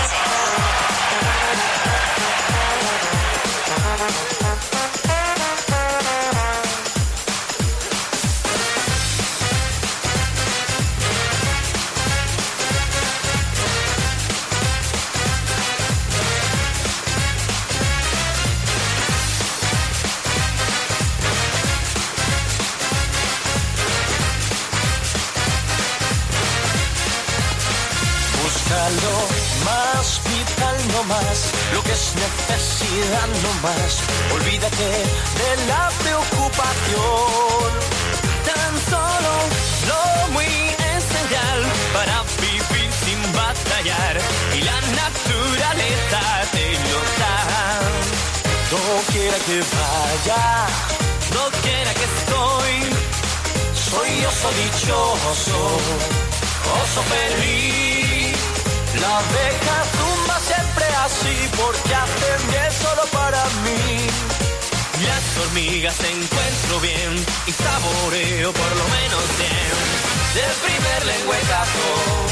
Lo más vital no más, lo que es necesidad no más. Olvídate de la preocupación, tan solo lo muy esencial para vivir sin batallar, y la naturaleza te lo da. Doquiera que vaya, doquiera que estoy, soy oso dichoso, oso feliz. La abeja zumba siempre así porque hacen miel solo para mí. Las hormigas encuentro bien y saboreo por lo menos bien del primer lengüetazo.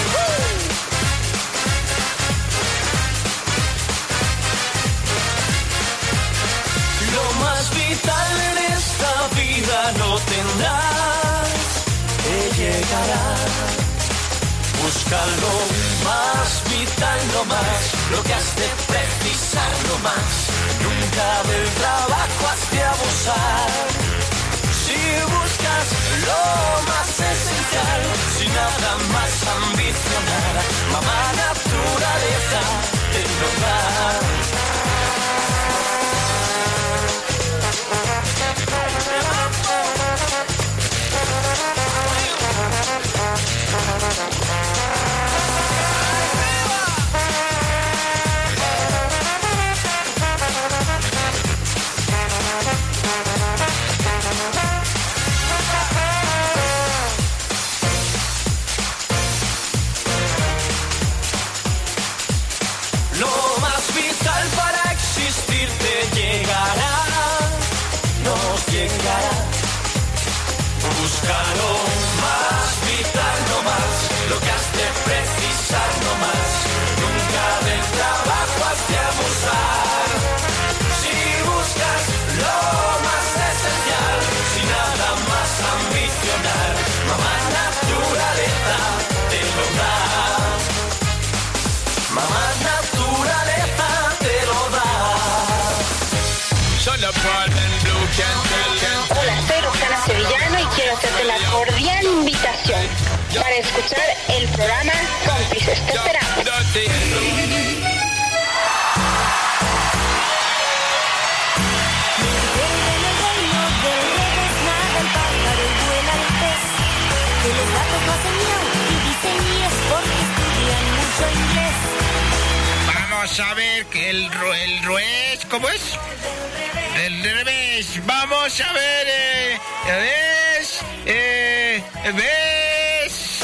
Lo más vital en esta vida no tendrás, te llegará. Busca lo más vital, lo más, lo que has de precisar, lo más. Nunca del trabajo has de abusar. Si buscas lo más esencial, sin nada más ambicionar, mamá naturaleza te lo da. Lo más vital para existir te llegará, nos llegará. Busca lo más vital, no más, lo que has de precisar, no más. Nunca del trabajo has de abusar. Si buscas lo más esencial, sin nada más Hola, soy Roxana Sevillano y quiero hacerte la cordial invitación para escuchar el programa Cómplices. Te esperamos. Vamos a ver que el, el revés, ¿cómo es? El revés, vamos a ver, eh, ¿ves? Eh, ¿ves?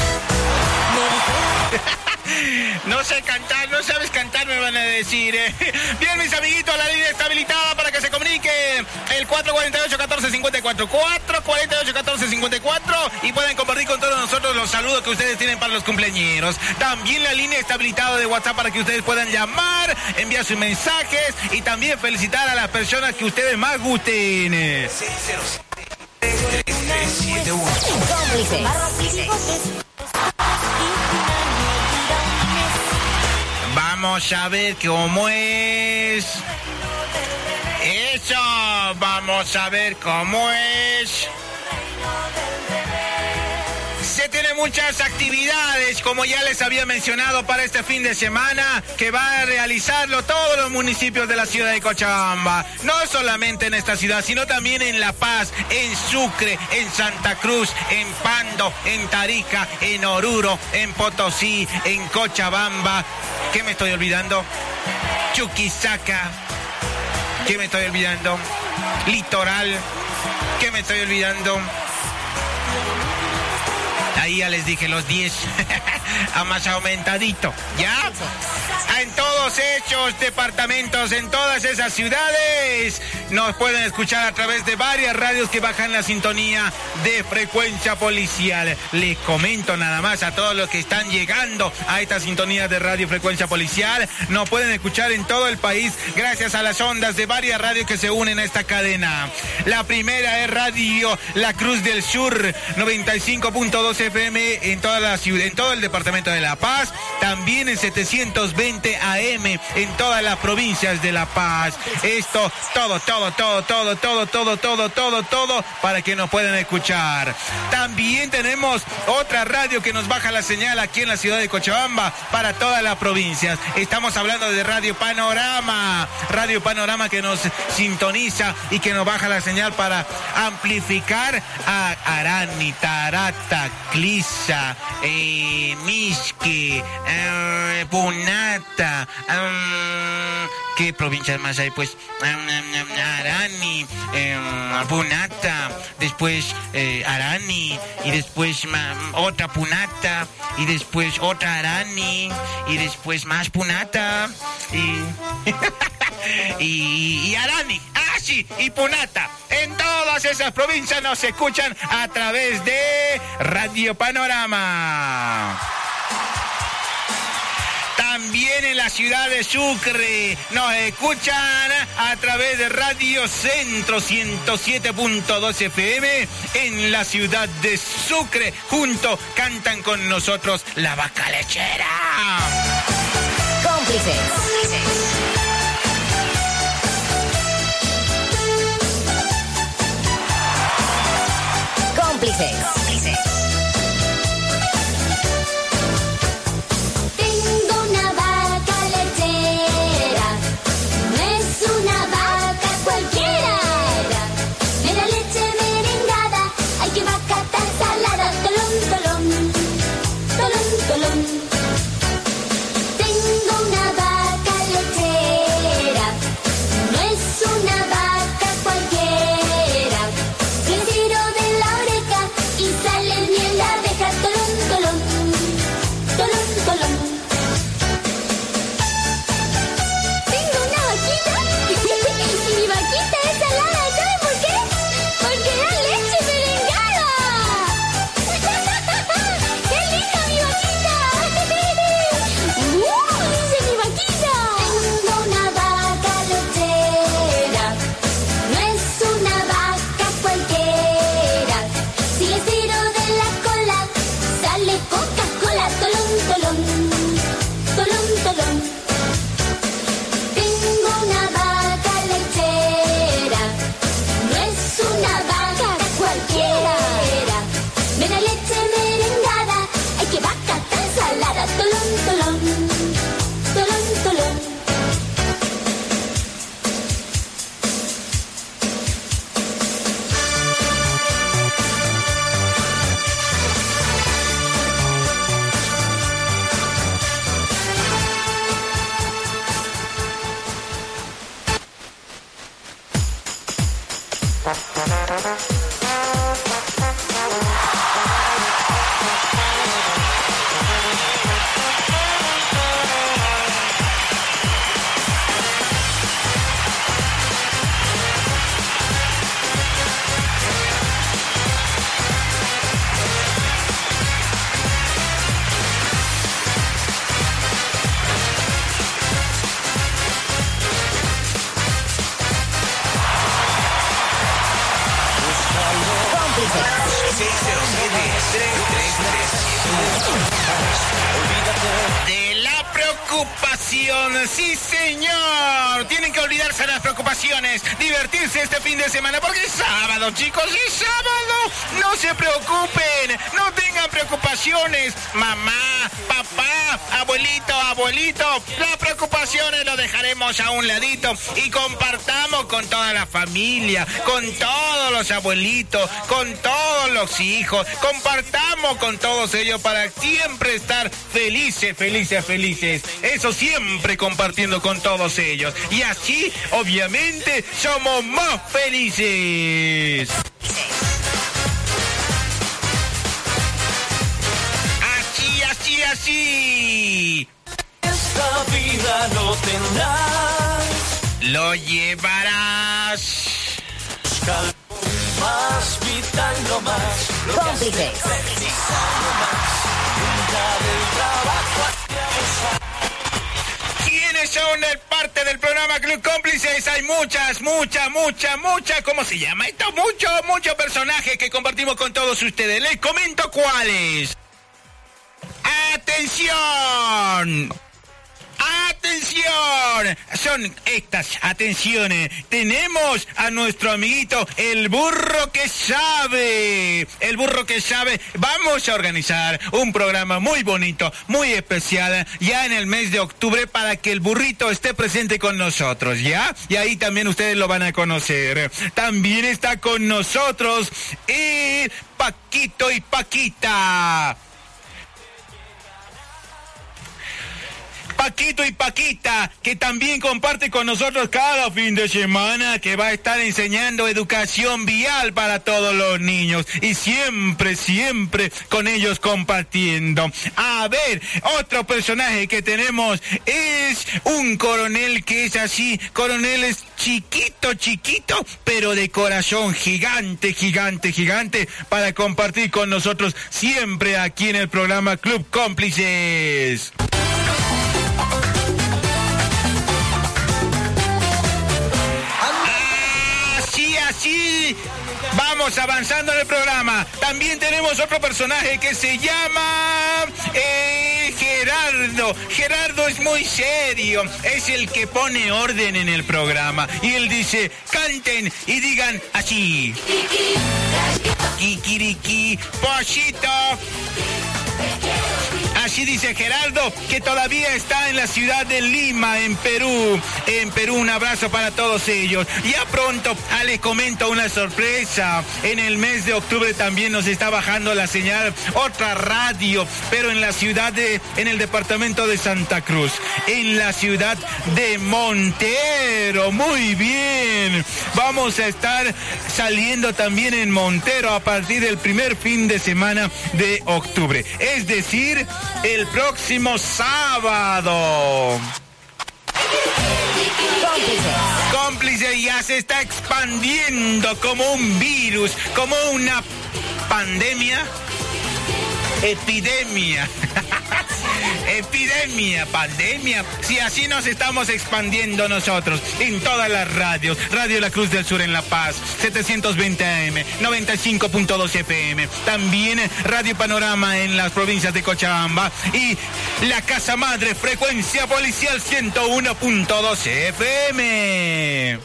No sé cantar, no sabes cantar, me van a decir. Eh. Bien, mis amiguitos, la línea está habilitada para que se comunique el cuatro cuatro ocho, uno cuatro cinco cuatro, cuatro cuatro ocho, uno cuatro cinco cuatro y pueden compartir con todos nosotros los saludos que ustedes tienen para los cumpleañeros. También la línea está habilitada de WhatsApp para que ustedes puedan llamar, enviar sus mensajes y también felicitar a las personas que ustedes más gusten. Vamos a ver cómo es. Eso, vamos a ver cómo es. Se tienen muchas actividades, como ya les había mencionado, para este fin de semana, que va a realizarlo todos los municipios de la ciudad de Cochabamba. No solamente en esta ciudad, sino también en La Paz, en Sucre, en Santa Cruz, en Pando, en Tarija, en Oruro, en Potosí, en Cochabamba. ¿Qué me estoy olvidando? Chuquisaca. ¿Qué me estoy olvidando? Litoral. ¿Qué me estoy olvidando? Ahí ya les dije los diez. A más aumentadito. ¿Ya? En todos esos departamentos, en todas esas ciudades, nos pueden escuchar a través de varias radios que bajan la sintonía de Frecuencia Policial. Les comento nada más a todos los que están llegando a esta sintonía de Radio Frecuencia Policial. Nos pueden escuchar en todo el país gracias a las ondas de varias radios que se unen a esta cadena. La primera es Radio La Cruz del Sur, noventa y cinco punto dos F M en toda la ciudad, en todo el departamento de La Paz. También en setecientos veinte A M en todas las provincias de La Paz. Esto, todo, todo, todo, todo, todo, todo, todo, todo, todo, para que nos puedan escuchar. También tenemos otra radio que nos baja la señal aquí en la ciudad de Cochabamba para todas las provincias. Estamos hablando de Radio Panorama. Radio Panorama que nos sintoniza y que nos baja la señal para amplificar a Arani, Tarata, Clisa, eh, Misque, eh, Punata, um, ¿qué provincias más hay? Pues um, Arani, eh, Punata, después eh, Arani, y después ma, otra Punata, y después otra Arani, y después más Punata, y... y, y Arani, ah sí, y Punata. En todas esas provincias nos escuchan a través de Radio Panorama. También en la ciudad de Sucre nos escuchan a través de Radio Centro ciento siete punto dos F M en la ciudad de Sucre. Junto cantan con nosotros La Vaca Lechera. Cómplices. Cómplices. Cómplices. Tengo una vaca lechera, no es una vaca cualquiera. Me da leche merengada, ay que vaca tan salada. Tolón, tolón, tolón, tolón. Tengo una vaca lechera, no es una vaca cualquiera. Le tiro de la oreja y sale mi preocupación. Sí, señor. Tienen que olvidarse de las preocupaciones, divertirse este fin de semana, porque es sábado, chicos, es sábado. No se preocupen, no tengan preocupaciones. Mamá, papá, abuelito, abuelito, las preocupaciones lo dejaremos a un ladito y compartamos con toda la familia, con todos los abuelitos, con todos los hijos, compartamos con todos ellos para siempre estar felices, felices, felices. Eso siempre compartiendo con todos ellos. Y así, obviamente, somos más felices. Así, así, así. Esta vida no tendrás. Lo llevarás. Más vital, no más. Cómplices. ¿Quiénes son el parte del programa Club Cómplices? Hay muchas, muchas, muchas, muchas. ¿Cómo se llama esto? Muchos, muchos personajes que compartimos con todos ustedes. Les comento cuáles. ¡Atención! ¡Atención! Son estas, atenciones. Tenemos a nuestro amiguito, el burro que sabe. El burro que sabe. Vamos a organizar un programa muy bonito, muy especial, ya en el mes de octubre, para que el burrito esté presente con nosotros, ¿ya? Y ahí también ustedes lo van a conocer. También está con nosotros el Paquito y Paquita. Paquito y Paquita, que también comparte con nosotros cada fin de semana, que va a estar enseñando educación vial para todos los niños. Y siempre, siempre con ellos compartiendo. A ver, otro personaje que tenemos es un coronel que es así. Coronel es chiquito, chiquito, pero de corazón gigante, gigante, gigante, para compartir con nosotros siempre aquí en el programa Club Cómplices. Así vamos avanzando en el programa. También tenemos otro personaje que se llama eh, Gerardo. Gerardo es muy serio, es el que pone orden en el programa. Y él dice, canten y digan así. Kikiriki, pollito. Así dice Gerardo, que todavía está en la ciudad de Lima, en Perú. En Perú, un abrazo para todos ellos. Ya pronto, ah, les comento una sorpresa. En el mes de octubre también nos está bajando la señal otra radio, pero en la ciudad de, en el departamento de Santa Cruz, en la ciudad de Montero. Muy bien. Vamos a estar saliendo también en Montero a partir del primer fin de semana de octubre. Es decir, el próximo sábado. Cómplices. Cómplice ya se está expandiendo como un virus, como una pandemia. Epidemia. Epidemia, pandemia. Si así nos estamos expandiendo nosotros en todas las radios. Radio La Cruz del Sur en La Paz, setecientos veinte A M, noventa y cinco punto dos F M. También Radio Panorama en las provincias de Cochabamba. Y la Casa Madre, Frecuencia Policial ciento uno punto dos F M.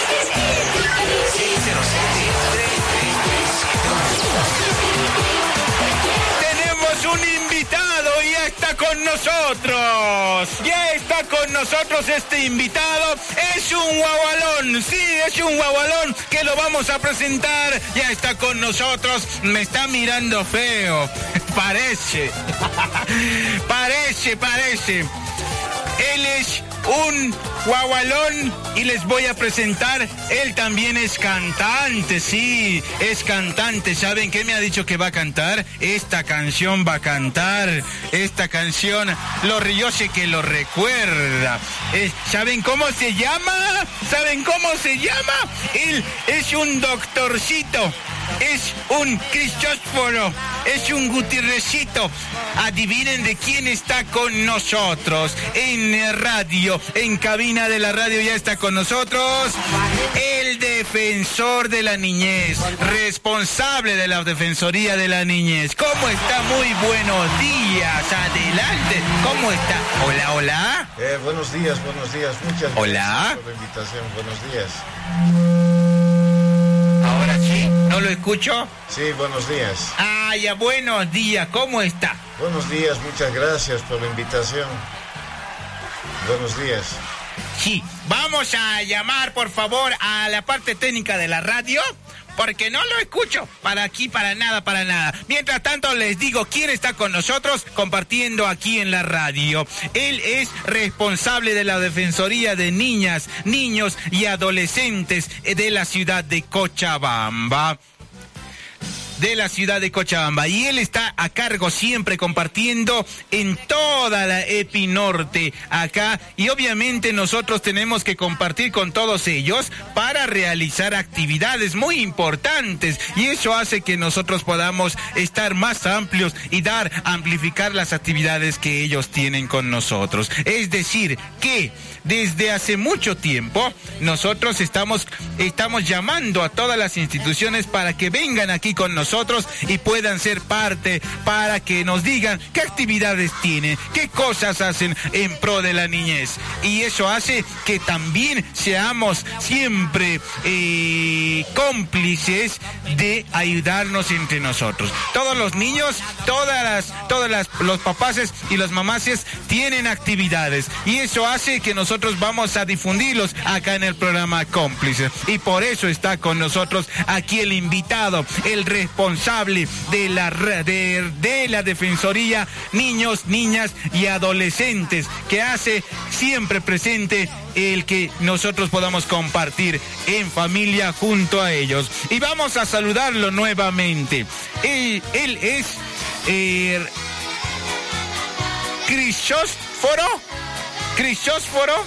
Un invitado y ya está con nosotros. Ya está con nosotros este invitado. Es un guagualón. Sí, es un guagualón que lo vamos a presentar. Ya está con nosotros. Me está mirando feo. Parece. Parece, parece. Él es un guagualón y les voy a presentar. Él también es cantante, sí, es cantante. ¿Saben qué me ha dicho que va a cantar? Esta canción va a cantar. Esta canción, lo, yo sé que lo recuerda. Eh, ¿Saben cómo se llama? ¿Saben cómo se llama? Él es un doctorcito. Es un Cristóforo, es un Gutiérrezito. Adivinen de quién está con nosotros en radio, en cabina de la radio ya está con nosotros el de defensor de la niñez, responsable de la Defensoría de la Niñez. ¿Cómo está? Muy buenos días. Adelante. ¿Cómo está? Hola, hola. Eh, buenos días, buenos días. Muchas Hola. gracias por la invitación. Buenos días. Ahora sí. ¿No lo escucho? Sí, buenos días. Ah, ya, buenos días. ¿Cómo está? Buenos días, muchas gracias por la invitación. Buenos días. Sí, vamos a llamar por favor a la parte técnica de la radio, porque no lo escucho para aquí, para nada, para nada. Mientras tanto les digo quién está con nosotros compartiendo aquí en la radio. Él es responsable de la Defensoría de Niñas, Niños y Adolescentes de la ciudad de Cochabamba. de la ciudad de Cochabamba, y él está a cargo siempre compartiendo en toda la Epi Norte acá, y obviamente nosotros tenemos que compartir con todos ellos para realizar actividades muy importantes, y eso hace que nosotros podamos estar más amplios y dar, amplificar las actividades que ellos tienen con nosotros. Es decir, que desde hace mucho tiempo nosotros estamos, estamos llamando a todas las instituciones para que vengan aquí con nosotros y puedan ser parte, para que nos digan qué actividades tienen, qué cosas hacen en pro de la niñez. Y eso hace que también seamos siempre eh, cómplices de ayudarnos entre nosotros. Todos los niños, todas las, todas las, los papaces y las mamaces tienen actividades, y eso hace que nosotros vamos a difundirlos acá en el programa Cómplices. Y por eso está con nosotros aquí el invitado, el responsable de la, de, de la Defensoría Niños, Niñas y Adolescentes, que hace siempre presente el que nosotros podamos compartir en familia junto a ellos. Y vamos a saludarlo nuevamente. Él, él es eh, Crisósforo. Crisósforo.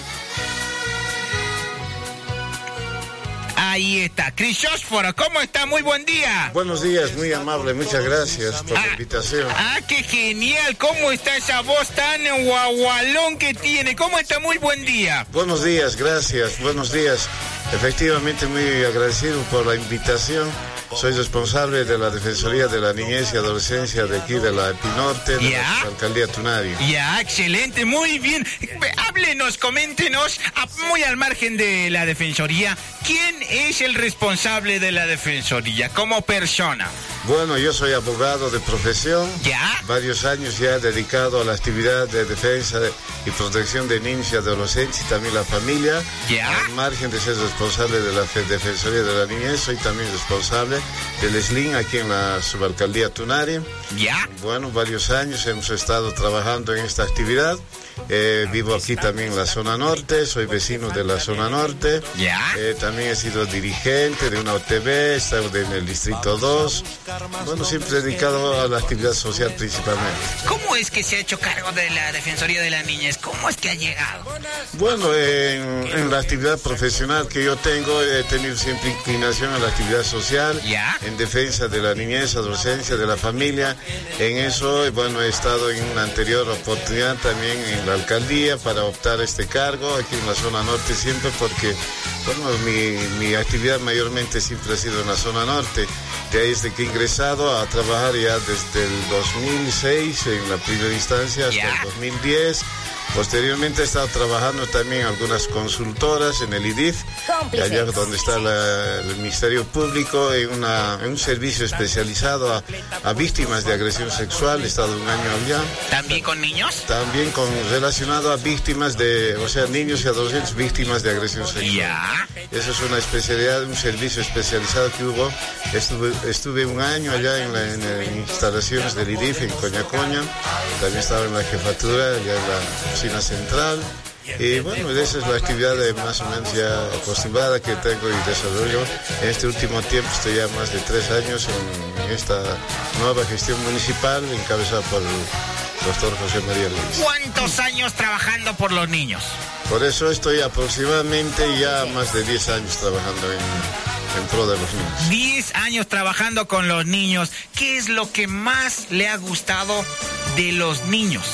Ahí está, Crisósforo, ¿cómo está? Muy buen día. Buenos días, muy amable, muchas gracias por ah, la invitación. Ah, qué genial, ¿cómo está esa voz tan guagualón que tiene? ¿Cómo está? Muy buen día. Buenos días, gracias, buenos días. Efectivamente, muy agradecido por la invitación. Soy responsable de la Defensoría de la Niñez y Adolescencia de aquí de la Epinorte, de ¿Ya? la Alcaldía Tunari. Ya, excelente, muy bien. Háblenos, coméntenos, muy al margen de la Defensoría, ¿quién es el responsable de la Defensoría como persona? Bueno, yo soy abogado de profesión. ¿Ya? Varios años ya dedicado a la actividad de defensa y protección de niños y adolescentes y también la familia. ¿Ya? Al margen de ser responsable de la Defensoría de la Niñez, soy también responsable del S L I N aquí en la subalcaldía Tunari. ¿Ya? Bueno, varios años hemos estado trabajando en esta actividad. Eh, vivo aquí también en la zona norte, soy vecino de la zona norte. ¿Ya? Eh, también he sido dirigente de una O T B, he estado en el distrito dos. Bueno, siempre dedicado a la actividad social principalmente. ¿Cómo es que se ha hecho cargo de la Defensoría de la Niñez? ¿Cómo es que ha llegado? Bueno, en, en la actividad profesional que yo tengo, he tenido siempre inclinación a la actividad social. ¿Ya? En defensa de la niñez, adolescencia, de la familia. En eso, bueno, he estado en una anterior oportunidad también en la alcaldía para optar a este cargo aquí en la zona norte siempre, porque bueno, mi, mi actividad mayormente siempre ha sido en la zona norte. De ahí desde que he ingresado a trabajar ya desde el dos mil seis en la primera instancia hasta yeah. el dos mil diez. Posteriormente he estado trabajando también en algunas consultoras en el I D I F, allá donde está la, el Ministerio Público, en, una, en un servicio especializado a, a víctimas de agresión sexual. He estado un año allá. ¿También con niños? También con, relacionado a víctimas de, o sea, niños y adolescentes víctimas de agresión sexual. Ya. Eso es una especialidad, un servicio especializado que hubo. Estuve, estuve un año allá en, la, en, en instalaciones del I D I F en Coñacoña. También estaba en la jefatura, allá en la oficina central. Y bueno, esa es la actividad de más o menos ya acostumbrada que tengo y desarrollo. En este último tiempo estoy ya más de tres años en, en esta nueva gestión municipal encabezada por el doctor José María Luis. ¿Cuántos años trabajando por los niños? Por eso estoy aproximadamente ya más de diez años trabajando en, en pro de los niños. diez años trabajando con los niños. ¿Qué es lo que más le ha gustado de los niños?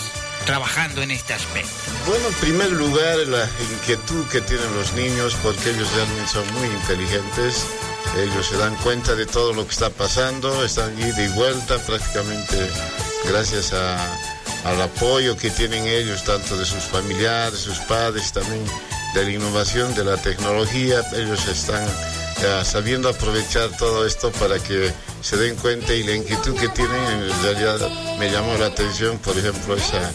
trabajando en este aspecto? Bueno, en primer lugar, la inquietud que tienen los niños, porque ellos realmente son muy inteligentes. Ellos se dan cuenta de todo lo que está pasando, están ida y vuelta prácticamente gracias a, al apoyo que tienen ellos, tanto de sus familiares, sus padres, también de la innovación, de la tecnología. Ellos están ya sabiendo aprovechar todo esto para que se den cuenta, y la inquietud que tienen en realidad me llamó la atención, por ejemplo, esa,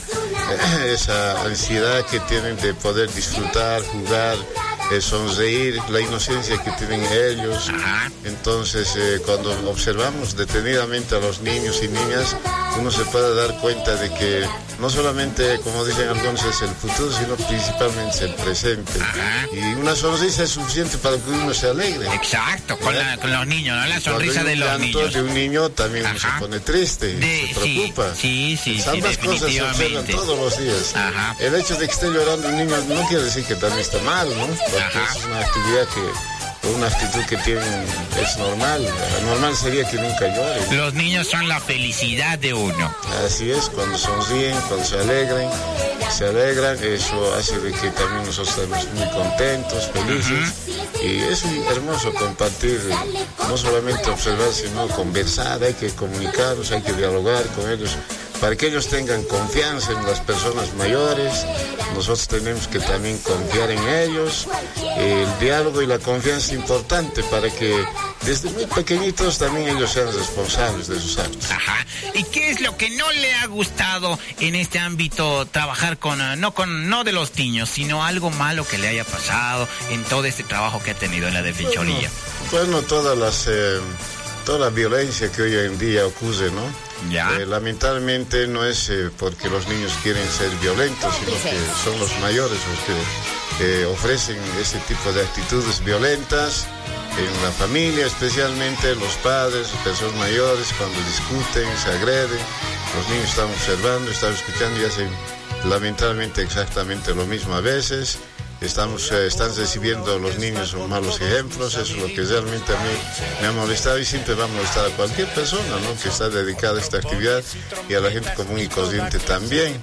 esa ansiedad que tienen de poder disfrutar, jugar, eh, sonreír, la inocencia que tienen ellos. Entonces, eh, cuando observamos detenidamente a los niños y niñas, uno se puede dar cuenta de que no solamente, como dicen algunos, es el futuro, sino principalmente es el presente. Ajá. Y una sonrisa es suficiente para que uno se alegre. Exacto, con, la, con los niños, ¿no? La sonrisa de los niños. De un niño también uno se pone triste, de, se preocupa. Sí, sí, sí, ambas sí, cosas se observan todos los días. Ajá. El hecho de que esté llorando un niño no quiere decir que también está mal, ¿no? Porque Ajá. es una actividad que, una actitud que tienen, es normal. Normal sería que nunca lloren. Los niños son la felicidad de uno. Así es, cuando sonríen, cuando se alegran, se alegran, eso hace de que también nosotros estemos muy contentos, felices. Uh-huh. Y es hermoso compartir, no solamente observar, sino conversar, hay que comunicarnos, hay que dialogar con ellos, para que ellos tengan confianza en las personas mayores. Nosotros tenemos que también confiar en ellos. El diálogo y la confianza es importante para que desde muy pequeñitos también ellos sean responsables de sus actos. Ajá. ¿Y qué es lo que no le ha gustado en este ámbito, trabajar con, no con, no de los niños, sino algo malo que le haya pasado en todo este trabajo que ha tenido en la Defensoría? Bueno, bueno todas las, eh, toda la violencia que hoy en día ocurre, ¿no? ¿Ya? Eh, lamentablemente no es eh, porque los niños quieren ser violentos, sino que son los mayores los que eh, ofrecen ese tipo de actitudes violentas en la familia, especialmente los padres, las personas mayores, cuando discuten, se agreden. Los niños están observando, están escuchando y hacen lamentablemente exactamente lo mismo a veces. Estamos, eh, están recibiendo los niños malos ejemplos. Eso es lo que realmente a mí me ha molestado y siempre va a molestar a cualquier persona, ¿no?, que está dedicada a esta actividad, y a la gente común y corriente también.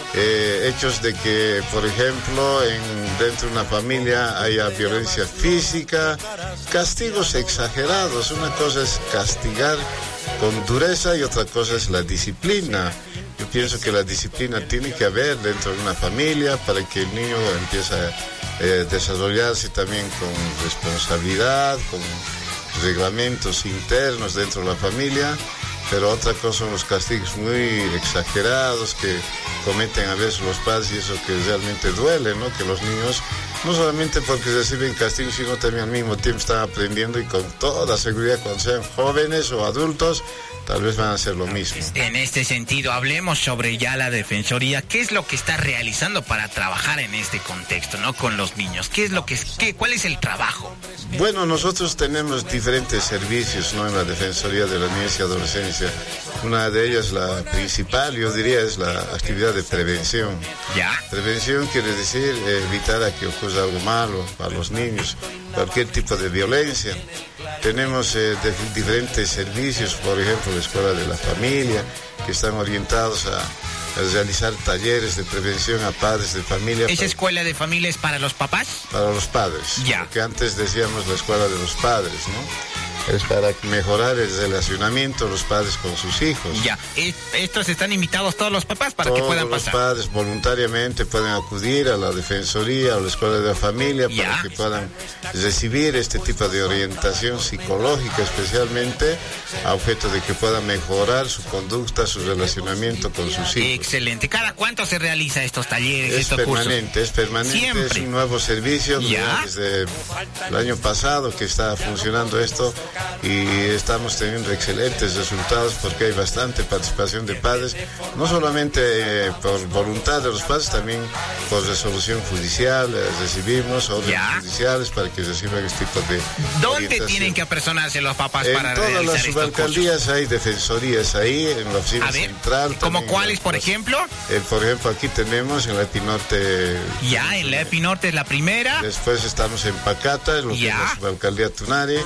Eh, hechos de que, por ejemplo, en, dentro de una familia haya violencia física, castigos exagerados. Una cosa es castigar con dureza y otra cosa es la disciplina. Yo pienso que la disciplina tiene que haber dentro de una familia para que el niño empiece a eh, desarrollarse también con responsabilidad, con reglamentos internos dentro de la familia. Pero otra cosa son los castigos muy exagerados que cometen a veces los padres, y eso que realmente duele, ¿no? Que los niños, no solamente porque reciben castigos, sino también al mismo tiempo están aprendiendo, y con toda seguridad cuando sean jóvenes o adultos, tal vez van a hacer lo mismo. En este sentido, hablemos sobre ya la Defensoría. ¿Qué es lo que está realizando para trabajar en este contexto, ¿no?, con los niños? ¿Qué es lo que, qué, cuál es el trabajo? Bueno, nosotros tenemos diferentes servicios, ¿no?, en la Defensoría de la Niñez y Adolescencia. Una de ellas, la principal, yo diría, es la actividad de prevención. ¿Ya? Prevención quiere decir eh, evitar a que ocurra algo malo a los niños, cualquier tipo de violencia. Tenemos eh, de, diferentes servicios, por ejemplo, la Escuela de la Familia, que están orientados a, a realizar talleres de prevención a padres de familia. ¿Esa escuela de familia es para los papás? Para los padres. Ya. Porque antes decíamos la escuela de los padres, ¿no? Es para mejorar el relacionamiento de los padres con sus hijos. Ya. ¿Estos están invitados todos los papás para todos que puedan pasar? Todos los padres voluntariamente pueden acudir a la Defensoría, a la Escuela de la Familia, ya, para que puedan recibir este tipo de orientación psicológica, especialmente a objeto de que puedan mejorar su conducta, su relacionamiento con sus hijos. Excelente. ¿Cada cuánto se realiza estos talleres, es estos permanente, cursos? Es permanente, Siempre. Es un nuevo servicio. ¿Ya? Desde el año pasado que está funcionando esto, y estamos teniendo excelentes resultados porque hay bastante participación de padres, no solamente eh, por voluntad de los padres, también por resolución judicial. Eh, recibimos órdenes judiciales para que reciban este tipo de ¿Dónde tienen que apersonarse los papás en para todas realizar las estos subalcaldías cursos? Hay defensorías ahí, en la oficina A ver, central. ¿como cuáles, por ejemplo? Eh, por ejemplo, aquí tenemos en la Epinorte. Ya, en la Epinorte es la primera. Después estamos en Pacata, en lo que es la subalcaldía Tunari.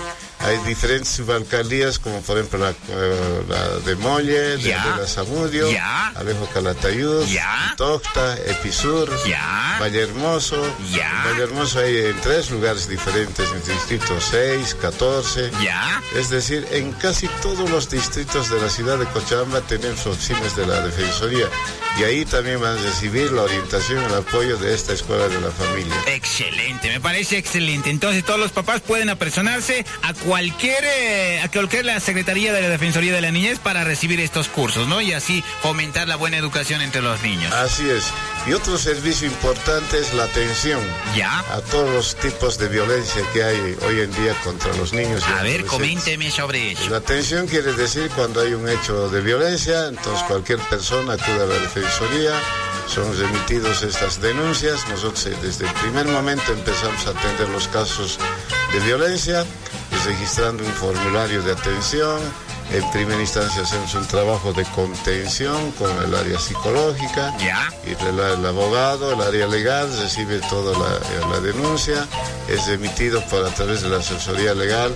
Hay diferentes subalcaldías, como por ejemplo la, uh, la de Molle, de Adela Zamudio, ya. Alejo Calatayud, ya. Tocta, Episur, ya. Valle Hermoso. Ya. Valle Hermoso hay en tres lugares diferentes, en distrito seis, catorce. Ya. Es decir, en casi todos los distritos de la ciudad de Cochabamba tenemos oficinas de la Defensoría. Y ahí también van a recibir la orientación y el apoyo de esta Escuela de la Familia. Excelente, me parece excelente. Entonces todos los papás pueden apersonarse a cualquier, eh, a cualquier la Secretaría de la Defensoría de la Niñez para recibir estos cursos, ¿no? Y así fomentar la buena educación entre los niños. Así es. Y otro servicio importante es la atención. Ya. A todos los tipos de violencia que hay hoy en día contra los niños. A ver, coménteme sobre eso. La atención quiere decir cuando hay un hecho de violencia, entonces cualquier persona acude a la Defensoría, son remitidos estas denuncias, nosotros desde el primer momento empezamos a atender los casos de violencia, registrando un formulario de atención. En primera instancia hacemos un trabajo de contención con el área psicológica. Ya. Y el, el abogado, el área legal, recibe toda la, la denuncia, es emitido por a través de la asesoría legal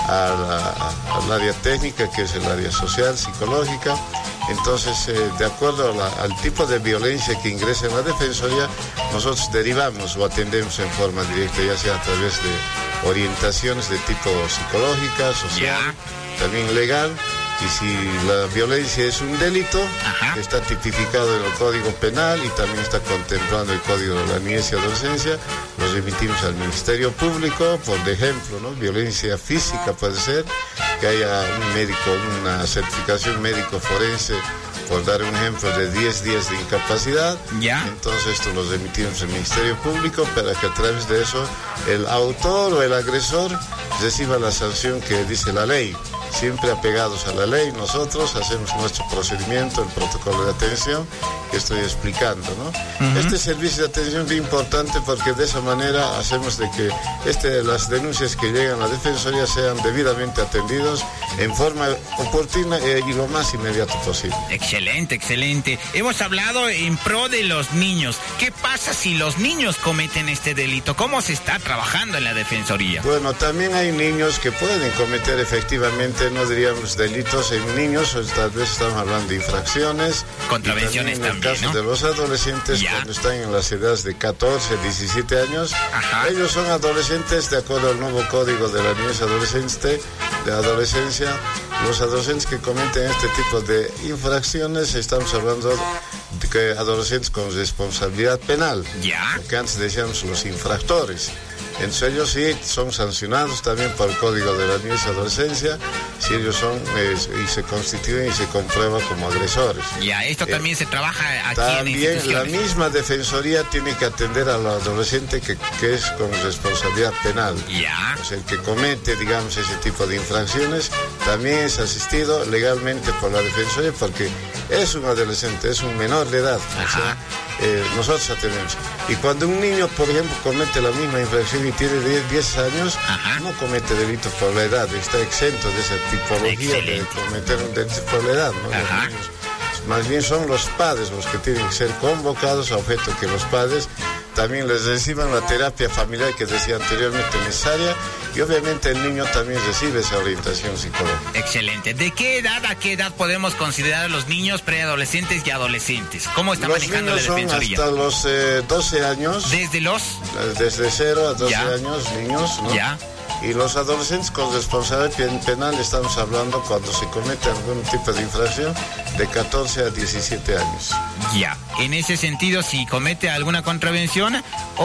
a la, al área técnica, que es el área social, psicológica. Entonces, eh, de acuerdo a la, al tipo de violencia que ingresa en la Defensoría, nosotros derivamos o atendemos en forma directa, ya sea a través de orientaciones de tipo psicológica, social, ya. también legal. Y si la violencia es un delito, Ajá. está tipificado en el Código Penal y también está contemplado el Código de la Niñez y Adolescencia, los remitimos al Ministerio Público, por ejemplo, ¿no? Violencia física puede ser, que haya un médico, una certificación médico forense, por dar un ejemplo, de diez días de incapacidad. Ya. Entonces esto lo remitimos al Ministerio Público para que a través de eso el autor o el agresor reciba la sanción que dice la ley. Siempre apegados a la ley, nosotros hacemos nuestro procedimiento, el protocolo de atención que estoy explicando, ¿no? Uh-huh. Este servicio de atención es muy importante porque de esa manera hacemos de que este, las denuncias que llegan a la Defensoría sean debidamente atendidos en forma oportuna eh, y lo más inmediato posible. Excelente, excelente. Hemos hablado en pro de los niños. ¿Qué pasa si los niños cometen este delito? ¿Cómo se está trabajando en la Defensoría? Bueno, también hay niños que pueden cometer efectivamente, no diríamos delitos en niños, o tal vez estamos hablando de infracciones. Contravenciones también, en el caso ¿no? de los adolescentes, ya. Cuando están en las edades de catorce, diecisiete años, Ajá. ellos son adolescentes de acuerdo al nuevo Código de la Niñez Adolescente, de Adolescencia. Los adolescentes que cometen este tipo de infracciones, estamos hablando de que adolescentes con responsabilidad penal, ya. Lo que antes decíamos los infractores. Entonces ellos sí son sancionados también por el Código de la Niñez y Adolescencia si ellos son eh, y se constituyen y se comprueban como agresores. Ya, esto también eh, se trabaja aquí también en instituciones. La misma Defensoría tiene que atender al adolescente que, que es con responsabilidad penal. Ya. O sea, el que comete, digamos, ese tipo de infracciones también es asistido legalmente por la Defensoría porque es un adolescente, es un menor de edad. O sea, eh, nosotros atendemos. Y cuando un niño, por ejemplo, comete la misma infracción y tiene diez años, Ajá. no comete delitos por la edad, está exento de esa tipología Excelente. De cometer un delito por la edad, ¿no? Los niños, más bien son los padres los que tienen que ser convocados a objeto que los padres también les reciban la terapia familiar que decía anteriormente necesaria y obviamente el niño también recibe esa orientación psicológica. Excelente. ¿De qué edad a qué edad podemos considerar a los niños preadolescentes y adolescentes? ¿Cómo está los manejando la Defensoría? Los niños son hasta los eh, doce años. ¿Desde los? Desde cero a doce ya. años, niños, ¿no? Ya. Y los adolescentes con responsabilidad penal estamos hablando cuando se comete algún tipo de infracción de catorce a diecisiete años. Ya, en ese sentido, si comete alguna contravención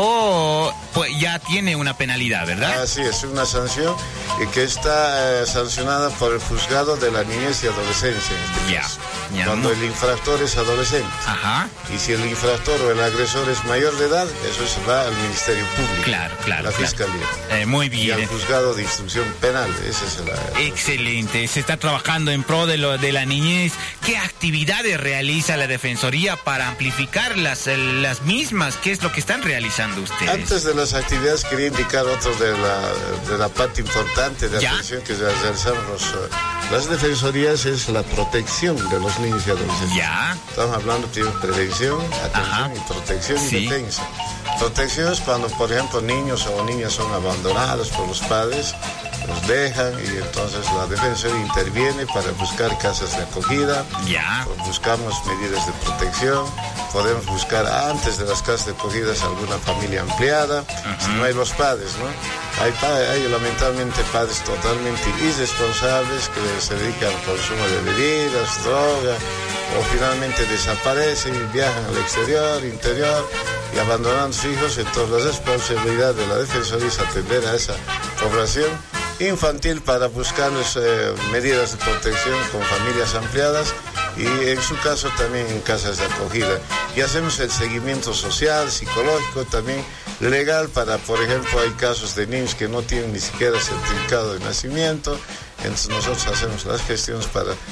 o pues, ya tiene una penalidad, ¿verdad? Así es, una sanción y que está eh, sancionada por el juzgado de la niñez y adolescencia. En este ya, caso, ya. Cuando no. el infractor es adolescente. Ajá. Y si el infractor o el agresor es mayor de edad, eso se va al Ministerio Público. Claro, claro. La claro. Fiscalía. Eh, muy bien. Y al juzgado de instrucción penal. Esa es la... Excelente. Se está trabajando en pro de, lo, de la niñez. ¿Qué actividades realiza la Defensoría para amplificar las, las mismas? ¿Qué es lo que están realizando ustedes? Antes de las actividades quería indicar otro de la, de la parte importante de ¿Ya? atención que realizamos los, uh, las defensorías es la protección de los niños y adolescentes. ¿Ya? Estamos hablando de prevención, atención Ajá. y protección sí. y defensa. Protección es cuando, por ejemplo, niños o niñas son abandonados por los padres, los dejan y entonces la Defensoría interviene para buscar casas de acogida. Ya. Buscamos medidas de protección, podemos buscar antes de las casas de acogida alguna familia ampliada, uh-huh. si no hay los padres, ¿no? Hay, hay lamentablemente padres totalmente irresponsables que se dedican al consumo de bebidas, droga, o finalmente desaparecen y viajan al exterior, interior y abandonan a sus hijos. Entonces la responsabilidad de la Defensoría es atender a esa población infantil para buscarles eh, medidas de protección con familias ampliadas y en su caso también en casas de acogida. Y hacemos el seguimiento social, psicológico, también legal para, por ejemplo, hay casos de niños que no tienen ni siquiera certificado de nacimiento, entonces nosotros hacemos las gestiones para eh,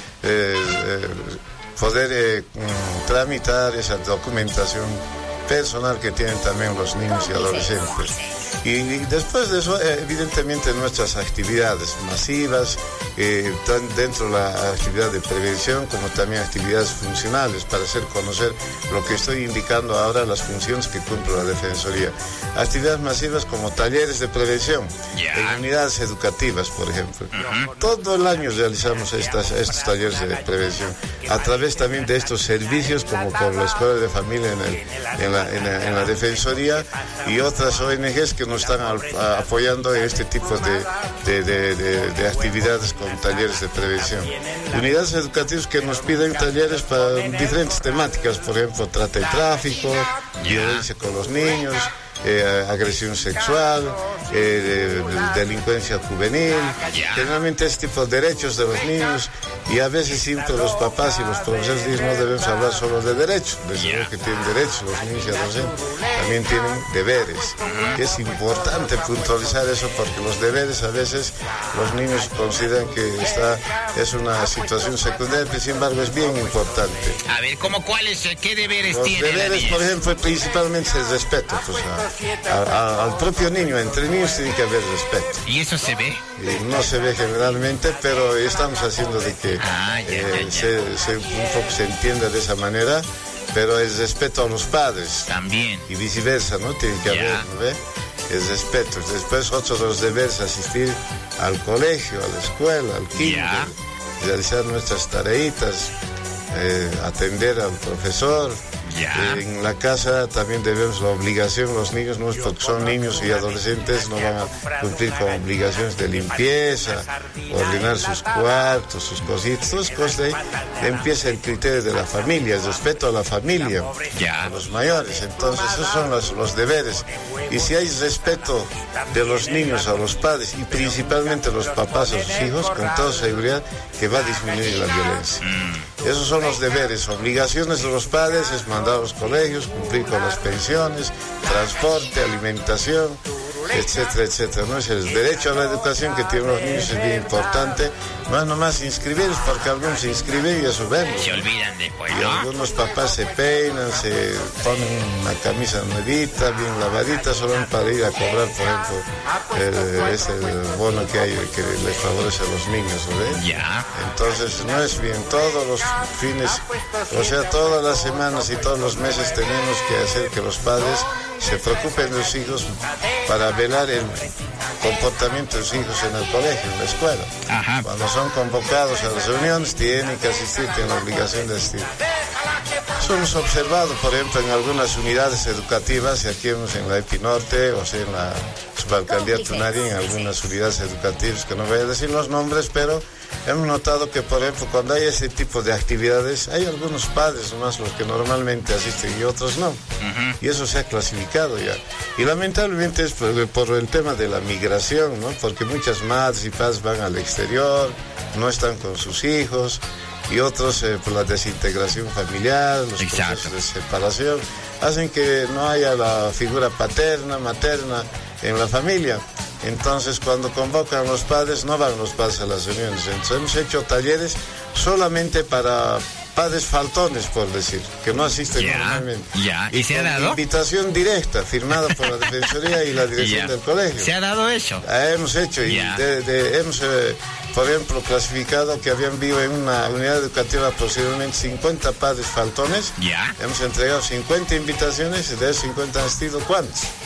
eh, poder eh, tramitar esa documentación personal que tienen también los niños y adolescentes. Y después de eso, evidentemente, nuestras actividades masivas, eh, dentro de la actividad de prevención, como también actividades funcionales, para hacer conocer lo que estoy indicando ahora, las funciones que cumple la Defensoría. Actividades masivas como talleres de prevención, yeah. en unidades educativas, por ejemplo. Uh-huh. Todo el año realizamos estas, estos talleres de prevención, a través también de estos servicios, como con la Escuela de Familia en, el, en, la, en, la, en la Defensoría y otras O N Ges que nos están al, a, apoyando este tipo de, de, de, de, de actividades con talleres de prevención. Unidades educativas que nos piden talleres para diferentes temáticas, por ejemplo, trata y tráfico, violencia con los niños, Eh, agresión sexual, eh, de, delincuencia juvenil, generalmente este tipo de derechos de los niños, y a veces siempre los papás y los profesores dicen no debemos hablar solo de derechos, desde luego que tienen derechos los niños y adolescentes, también tienen deberes, que es importante puntualizar eso porque los deberes a veces los niños consideran que esta es una situación secundaria, pero sin embargo es bien importante. A ver, ¿cómo cuáles, qué deberes los tienen? Los deberes, por ejemplo, principalmente es el respeto, pues, a, A, a, al propio niño, entre niños tiene que haber respeto. ¿Y eso se ve? Y no se ve generalmente, pero estamos haciendo de que ah, ya, eh, ya, ya. Se, se, un poco se entienda de esa manera, pero el respeto a los padres. También. Y viceversa, ¿no? Tiene que ya. haber, ¿no ve? El respeto. Después otro de los deberes, asistir al colegio, a la escuela, al kinder, realizar nuestras tareitas, eh, atender al profesor. Ya. En la casa también debemos la obligación, los niños, no, porque son niños y adolescentes, no van a cumplir con obligaciones de limpieza, ordenar sus cuartos, sus cositas, todas cosas de ahí. Empieza el criterio de la familia, el respeto a la familia, ya. a los mayores. Entonces esos son los, los deberes. Y si hay respeto de los niños a los padres y principalmente los papás a sus hijos, con toda seguridad que va a disminuir la violencia. Mm. Esos son los deberes. Obligaciones de los padres es mandar a los colegios, cumplir con las pensiones, transporte, alimentación, etcétera, etcétera. ¿No? Es el derecho a la educación que tienen los niños, es bien importante. No es nomás inscribirlos, porque algunos se inscriben y eso ven. Se olvidan después, Y ¿no? algunos papás se peinan, se ponen una camisa nuevita, bien lavadita, solo para ir a cobrar, por ejemplo, el, ese bono que hay que les favorece a los niños, ¿no ve? Ya. Entonces no es bien, todos los fines, o sea, todas las semanas y todos los meses tenemos que hacer que los padres se preocupen de los hijos para velar el comportamiento de los hijos en el colegio, en la escuela. Ajá. Cuando son convocados a las reuniones tienen que asistir, tienen la obligación de asistir. Eso hemos observado, por ejemplo, en algunas unidades educativas, y aquí hemos en la Epinorte, o sea, en la subalcaldía Tunari, en algunas unidades educativas, que no voy a decir los nombres, pero hemos notado que, por ejemplo, cuando hay ese tipo de actividades, hay algunos padres nomás los que normalmente asisten y otros no. Uh-huh. Y eso se ha clasificado ya. Y lamentablemente es por, por el tema de la migración, ¿no? Porque muchas madres y padres van al exterior, no están con sus hijos, y otros eh, por la desintegración familiar, los Exacto. procesos de separación, hacen que no haya la figura paterna, materna en la familia. Entonces, cuando convocan a los padres, no van los padres a las reuniones. Entonces, hemos hecho talleres solamente para padres faltones, por decir, que no asisten ya, normalmente. Ya. ¿Y, y se ha con dado? Invitación directa, firmada por la Defensoría y la dirección ya. del colegio. ¿Se ha dado eso? Ah, hemos hecho, y de, de, hemos, eh, por ejemplo, clasificado que habían vivido en una unidad educativa aproximadamente cincuenta padres faltones. Ya. Hemos entregado cincuenta invitaciones y de esos cincuenta han asistido, ¿cuántos?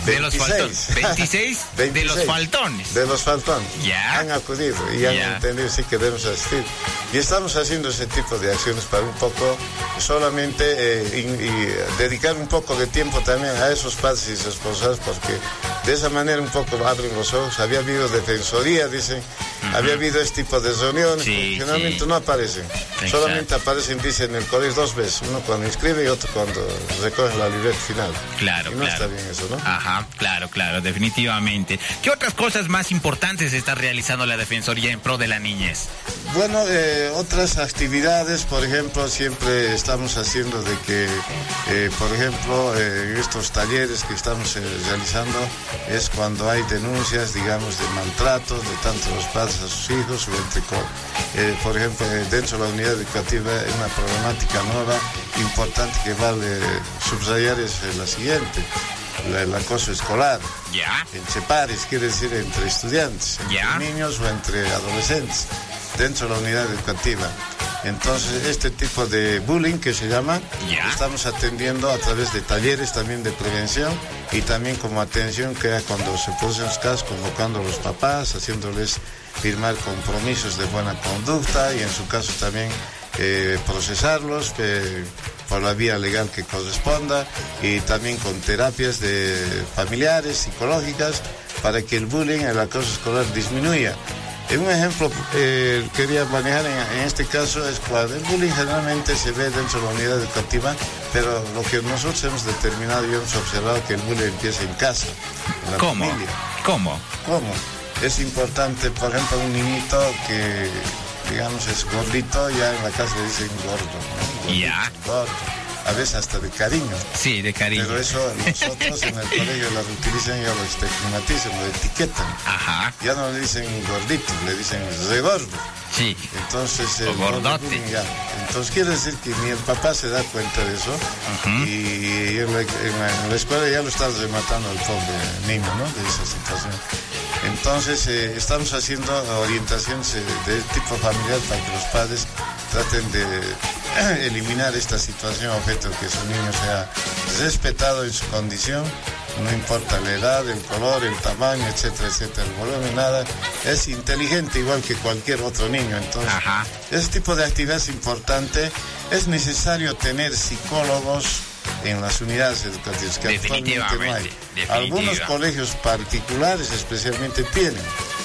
De los faltones. veintiséis de los faltones. De los faltones. Ya. Han acudido y han Ya. entendido sí que debemos asistir. Y estamos haciendo ese tipo de acciones para un poco solamente eh, y, y dedicar un poco de tiempo también a esos padres y responsables, porque de esa manera un poco abren los ojos. Había habido defensoría, dicen, uh-huh. había habido este tipo de reuniones, sí, generalmente sí. no aparecen. Exacto. Solamente aparecen, dicen, en el colegio dos veces, uno cuando inscribe y otro cuando recoge la libreta final. Claro, y no claro. está bien eso, ¿no? Ajá, claro, claro, definitivamente. ¿Qué otras cosas más importantes está realizando la Defensoría en pro de la niñez? Bueno, eh, otras actividades, por ejemplo, siempre estamos haciendo de que, eh, por ejemplo, eh, estos talleres que estamos eh, realizando es cuando hay denuncias, digamos, de maltrato de tanto los padres a sus hijos, o entre, eh, por ejemplo, eh, dentro de la unidad educativa, una problemática nueva, importante que vale subrayar es eh, la siguiente. La, el acoso escolar. Ya. Entre pares, quiere decir entre estudiantes, entre ya. niños o entre adolescentes, dentro de la unidad educativa. Entonces, este tipo de bullying que se llama, ya. estamos atendiendo a través de talleres también de prevención y también como atención que cuando se producen los casos, convocando a los papás, haciéndoles firmar compromisos de buena conducta y en su caso también eh, procesarlos eh, por la vía legal que corresponda, y también con terapias de familiares, psicológicas, para que el bullying, el acoso escolar disminuya. Un ejemplo eh, quería manejar en, en este caso es cuando el bullying generalmente se ve dentro de la unidad educativa, pero lo que nosotros hemos determinado y hemos observado que el bullying empieza en casa, en la ¿Cómo? familia. ¿Cómo? ¿Cómo? Es importante, por ejemplo, un niñito que, digamos, es gordito, ya en la casa le dicen gordo, ¿no? Gordito, ya. gordo. A veces hasta de cariño. Sí, de cariño. Pero eso nosotros en el colegio lo utilizan y lo estigmatizan, lo etiquetan. Ajá. Ya no le dicen gordito, le dicen re gordo. Sí. Entonces, o gordote. Ya. Entonces quiere decir que ni el papá se da cuenta de eso, uh-huh. y en la, en, la, en la escuela ya lo están rematando al pobre niño, ¿no? De esa situación. Entonces eh, estamos haciendo orientaciones eh, de tipo familiar para que los padres traten de eh, eliminar esta situación, objeto que su niño sea respetado en su condición, no importa la edad, el color, el tamaño, etcétera, etcétera, el volumen, nada, es inteligente igual que cualquier otro niño. Entonces, Ajá. ese tipo de actividad es importante. Es necesario tener psicólogos en las unidades educativas, que actualmente no hay. Algunos colegios particulares especialmente tienen.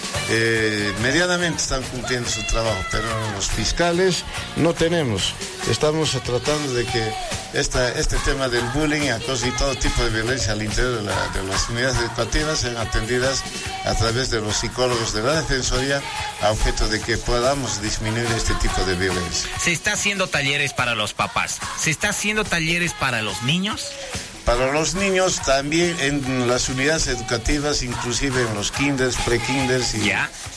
Eh, medianamente están cumpliendo su trabajo, pero los fiscales no tenemos. Estamos tratando de que esta, este tema del bullying, acoso y todo tipo de violencia al interior de, la, de las unidades educativas sean atendidas a través de los psicólogos de la Defensoría, a objeto de que podamos disminuir este tipo de violencia. ¿Se está haciendo talleres para los papás? ¿Se está haciendo talleres para los niños? Para los niños también en las unidades educativas, inclusive en los kinders, pre-kinders y,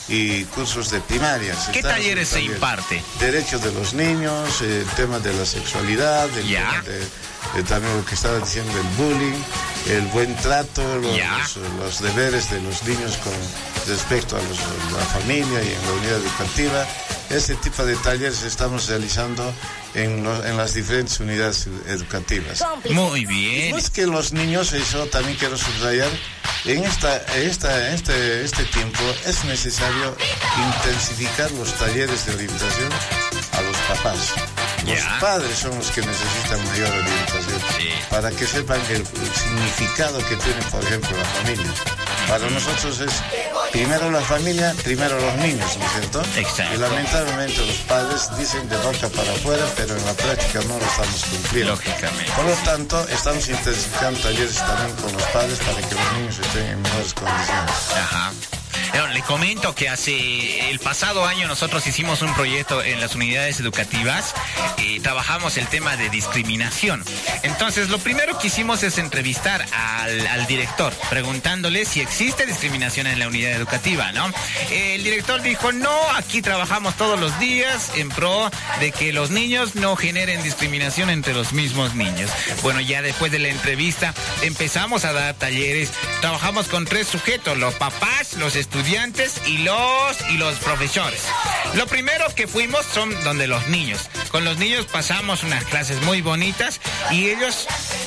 y cursos de primaria. ¿Qué Están talleres se talleres. imparte? Derechos de los niños, eh, el tema de la sexualidad, el ya. tema de, eh, también lo que estaba diciendo, el bullying, el buen trato, los, los, los deberes de los niños con respecto a, los, a la familia y en la unidad educativa. Este tipo de talleres estamos realizando en, lo, en las diferentes unidades educativas. Muy bien. No es que los niños, eso también quiero subrayar, en esta, esta, este, este tiempo es necesario intensificar los talleres de orientación a los papás. Los yeah. padres son los que necesitan mayor orientación, sí. para que sepan el, el significado que tiene, por ejemplo, la familia. Para nosotros es primero la familia, primero los niños, ¿no es cierto? Exacto. Y lamentablemente los padres dicen de boca para afuera, pero en la práctica no lo estamos cumpliendo. Lógicamente. Por lo tanto, estamos intensificando talleres también con los padres para que los niños estén en mejores condiciones. Ajá. Le comento que hace el pasado año nosotros hicimos un proyecto en las unidades educativas y trabajamos el tema de discriminación. Entonces, lo primero que hicimos es entrevistar al, al director, preguntándole si existe discriminación en la unidad educativa, ¿no? El director dijo, no, aquí trabajamos todos los días en pro de que los niños no generen discriminación entre los mismos niños. Bueno, ya después de la entrevista empezamos a dar talleres, trabajamos con tres sujetos, los papás, los estudiantes, estudiantes y los y los profesores. Lo primero que fuimos son donde los niños. Con los niños pasamos unas clases muy bonitas y ellos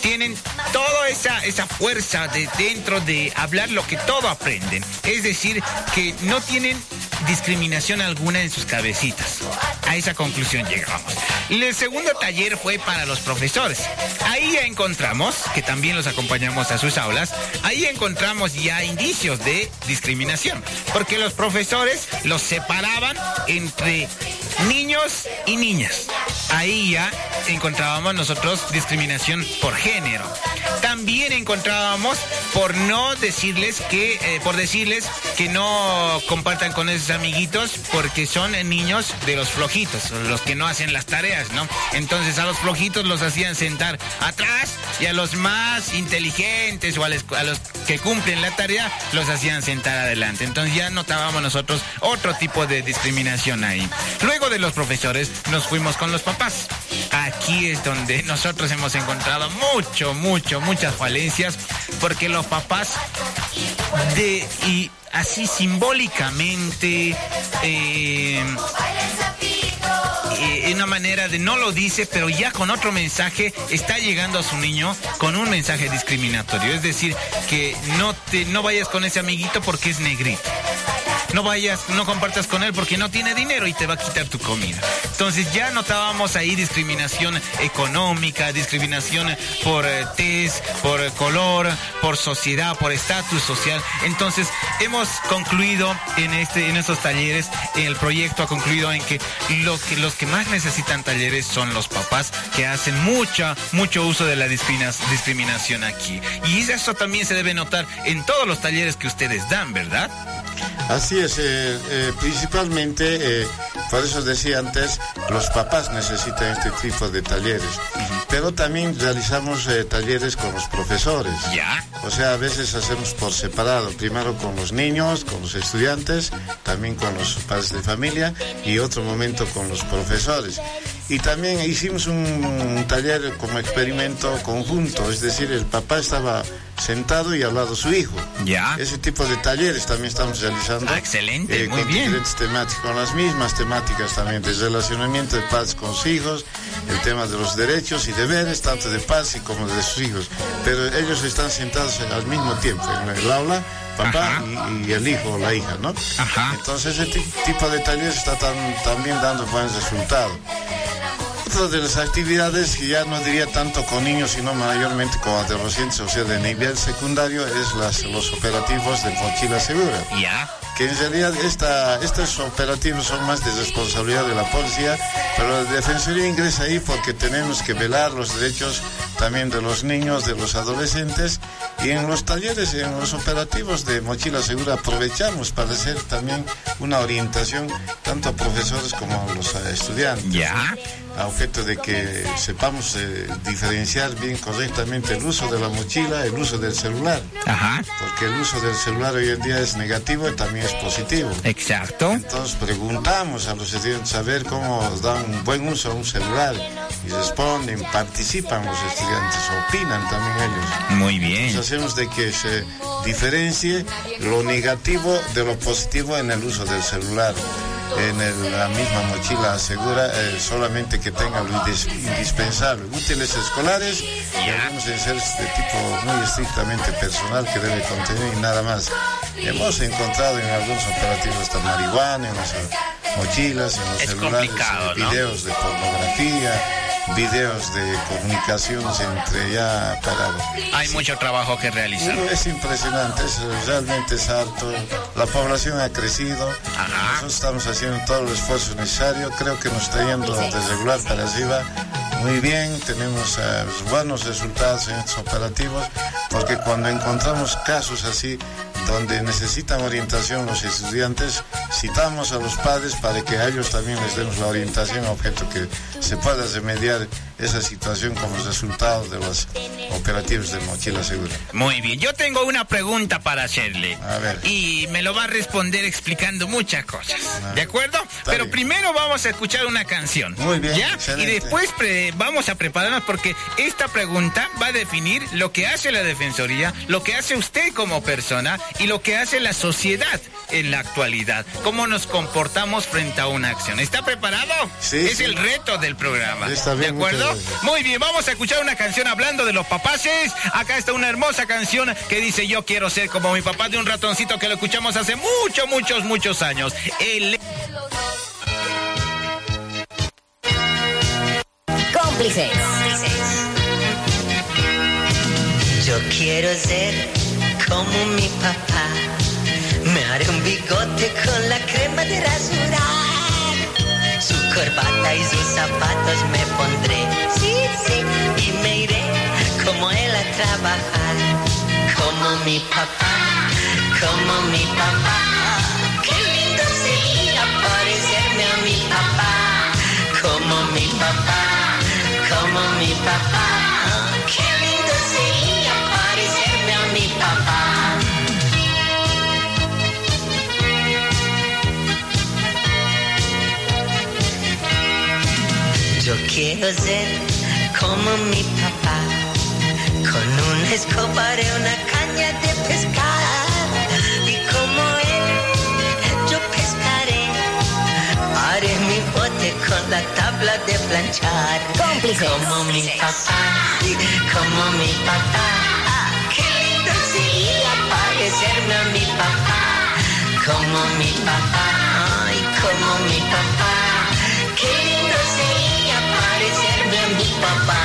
tienen toda esa, esa fuerza de dentro de hablar lo que todo aprenden. Es decir, que no tienen discriminación alguna en sus cabecitas. A esa conclusión llegamos. El segundo taller fue para los profesores. Ahí ya encontramos, que también los acompañamos a sus aulas, ahí encontramos ya indicios de discriminación. Porque los profesores los separaban entre niños y niñas. Ahí ya encontrábamos nosotros discriminación por género. También encontrábamos por no decirles que, eh, por decirles que no compartan con esos amiguitos porque son niños de los flojitos, los que no hacen las tareas, ¿no? Entonces a los flojitos los hacían sentar atrás y a los más inteligentes o a los, a los que cumplen la tarea los hacían sentar adelante. Entonces ya notábamos nosotros otro tipo de discriminación ahí. Luego de los profesores nos fuimos con los papás. Aquí es donde nosotros hemos encontrado mucho, mucho, muchas falencias, porque los papás de y así simbólicamente eh, eh, una manera de no lo dice, pero ya con otro mensaje está llegando a su niño con un mensaje discriminatorio. Es decir, que no te no vayas con ese amiguito porque es negrito. No vayas, no compartas con él porque no tiene dinero y te va a quitar tu comida. Entonces ya notábamos ahí discriminación económica, discriminación por eh, tez, por eh, color, por sociedad, por estatus social. Entonces hemos concluido en este, en estos talleres, el proyecto ha concluido en que, lo que los que más necesitan talleres son los papás, que hacen mucha, mucho uso de la discriminación aquí. Y eso también se debe notar en todos los talleres que ustedes dan, ¿verdad? Así es, eh, eh, principalmente, eh, por eso decía antes, los papás necesitan este tipo de talleres. Uh-huh. Pero también realizamos eh, talleres con los profesores. ¿Ya? O sea, a veces hacemos por separado, primero con los niños, con los estudiantes, también con los padres de familia y otro momento con los profesores. Y también hicimos un, un taller como experimento conjunto, es decir, el papá estaba sentado y al lado su hijo. Ya. Ese tipo de talleres también estamos realizando. Ah, excelente, eh, muy con bien. Diferentes temáticas, con las mismas temáticas también, de relacionamiento de padres con sus hijos, el tema de los derechos y deberes, tanto de padres como de sus hijos. Pero ellos están sentados al mismo tiempo en el aula, papá y, y el hijo o la hija, ¿no? Ajá. Entonces ese t- tipo de talleres está tan, también dando buenos resultados. Otra de las actividades, que ya no diría tanto con niños, sino mayormente con adolescentes, o sea, de nivel secundario, es las, los operativos de mochila segura. Ya. Que en realidad esta, estos operativos son más de responsabilidad de la policía, pero la Defensoría ingresa ahí porque tenemos que velar los derechos también de los niños, de los adolescentes, y en los talleres, en los operativos de mochila segura aprovechamos para hacer también una orientación tanto a profesores como a los estudiantes. Ya. A objeto de que sepamos eh, diferenciar bien correctamente el uso de la mochila, el uso del celular. Ajá. Porque el uso del celular hoy en día es negativo y también es positivo. Exacto. Entonces preguntamos a los estudiantes a ver cómo dan un buen uso a un celular y responden, participan los estudiantes, opinan también ellos. Muy bien. Entonces hacemos de que se diferencie lo negativo de lo positivo en el uso del celular. En el, la misma mochila segura, eh, solamente que tenga lo indis- indispensable, útiles escolares, y debemos de ser de tipo muy estrictamente personal que debe contener y nada más. Hemos encontrado en algunos operativos hasta marihuana, en las mochilas, en los es celulares, complicado, ¿no? videos de pornografía, videos de comunicaciones entre ya para... Hay mucho trabajo que realizar. Es impresionante, es, realmente es harto. La población ha crecido. Ajá. Nosotros estamos haciendo todo el esfuerzo necesario. Creo que nos está yendo de regular para arriba muy bien. Tenemos uh, buenos resultados en estos operativos, porque cuando encontramos casos así donde necesitan orientación los estudiantes, citamos a los padres para que a ellos también les demos la orientación a objeto que se pueda remediar esa situación como resultado de los operativos de mochila segura. Muy bien, yo tengo una pregunta para hacerle. A ver. Y me lo va a responder explicando muchas cosas. Ah, ¿De acuerdo? Pero bien. Primero vamos a escuchar una canción. Muy bien, ¿ya? excelente. Y después pre- vamos a prepararnos porque esta pregunta va a definir lo que hace la Defensoría, lo que hace usted como persona y lo que hace la sociedad en la actualidad. Cómo nos comportamos frente a una acción. ¿Está preparado? Sí, Es sí. el reto del el programa. Está bien, ¿de acuerdo? muchas gracias. Muy bien, vamos a escuchar una canción hablando de los papaces. Acá está una hermosa canción que dice Yo quiero ser como mi papá, de un ratoncito que lo escuchamos hace muchos, muchos, muchos años. El... Cómplices. Yo quiero ser como mi papá. Me haré un bigote con la crema de rasurar. Su corbata y sus zapatos me pondré. Sí, sí, y me iré como él a trabajar. Como mi papá, como mi papá. Qué lindo sería parecerme a mi papá. Como mi papá, como mi papá. Qué lindo sería parecerme a mi papá. Yo quiero ser como mi papá, con una escoba y una caña de pescar. Y como él, yo pescaré. Haré mi bote con la tabla de planchar. Cómplices. Como mi papá, como mi papá. Ah, qué lindo sería parecerme a mi papá. Como mi papá, ay, como mi papá. Qué lindo sería parecerme a mi papá.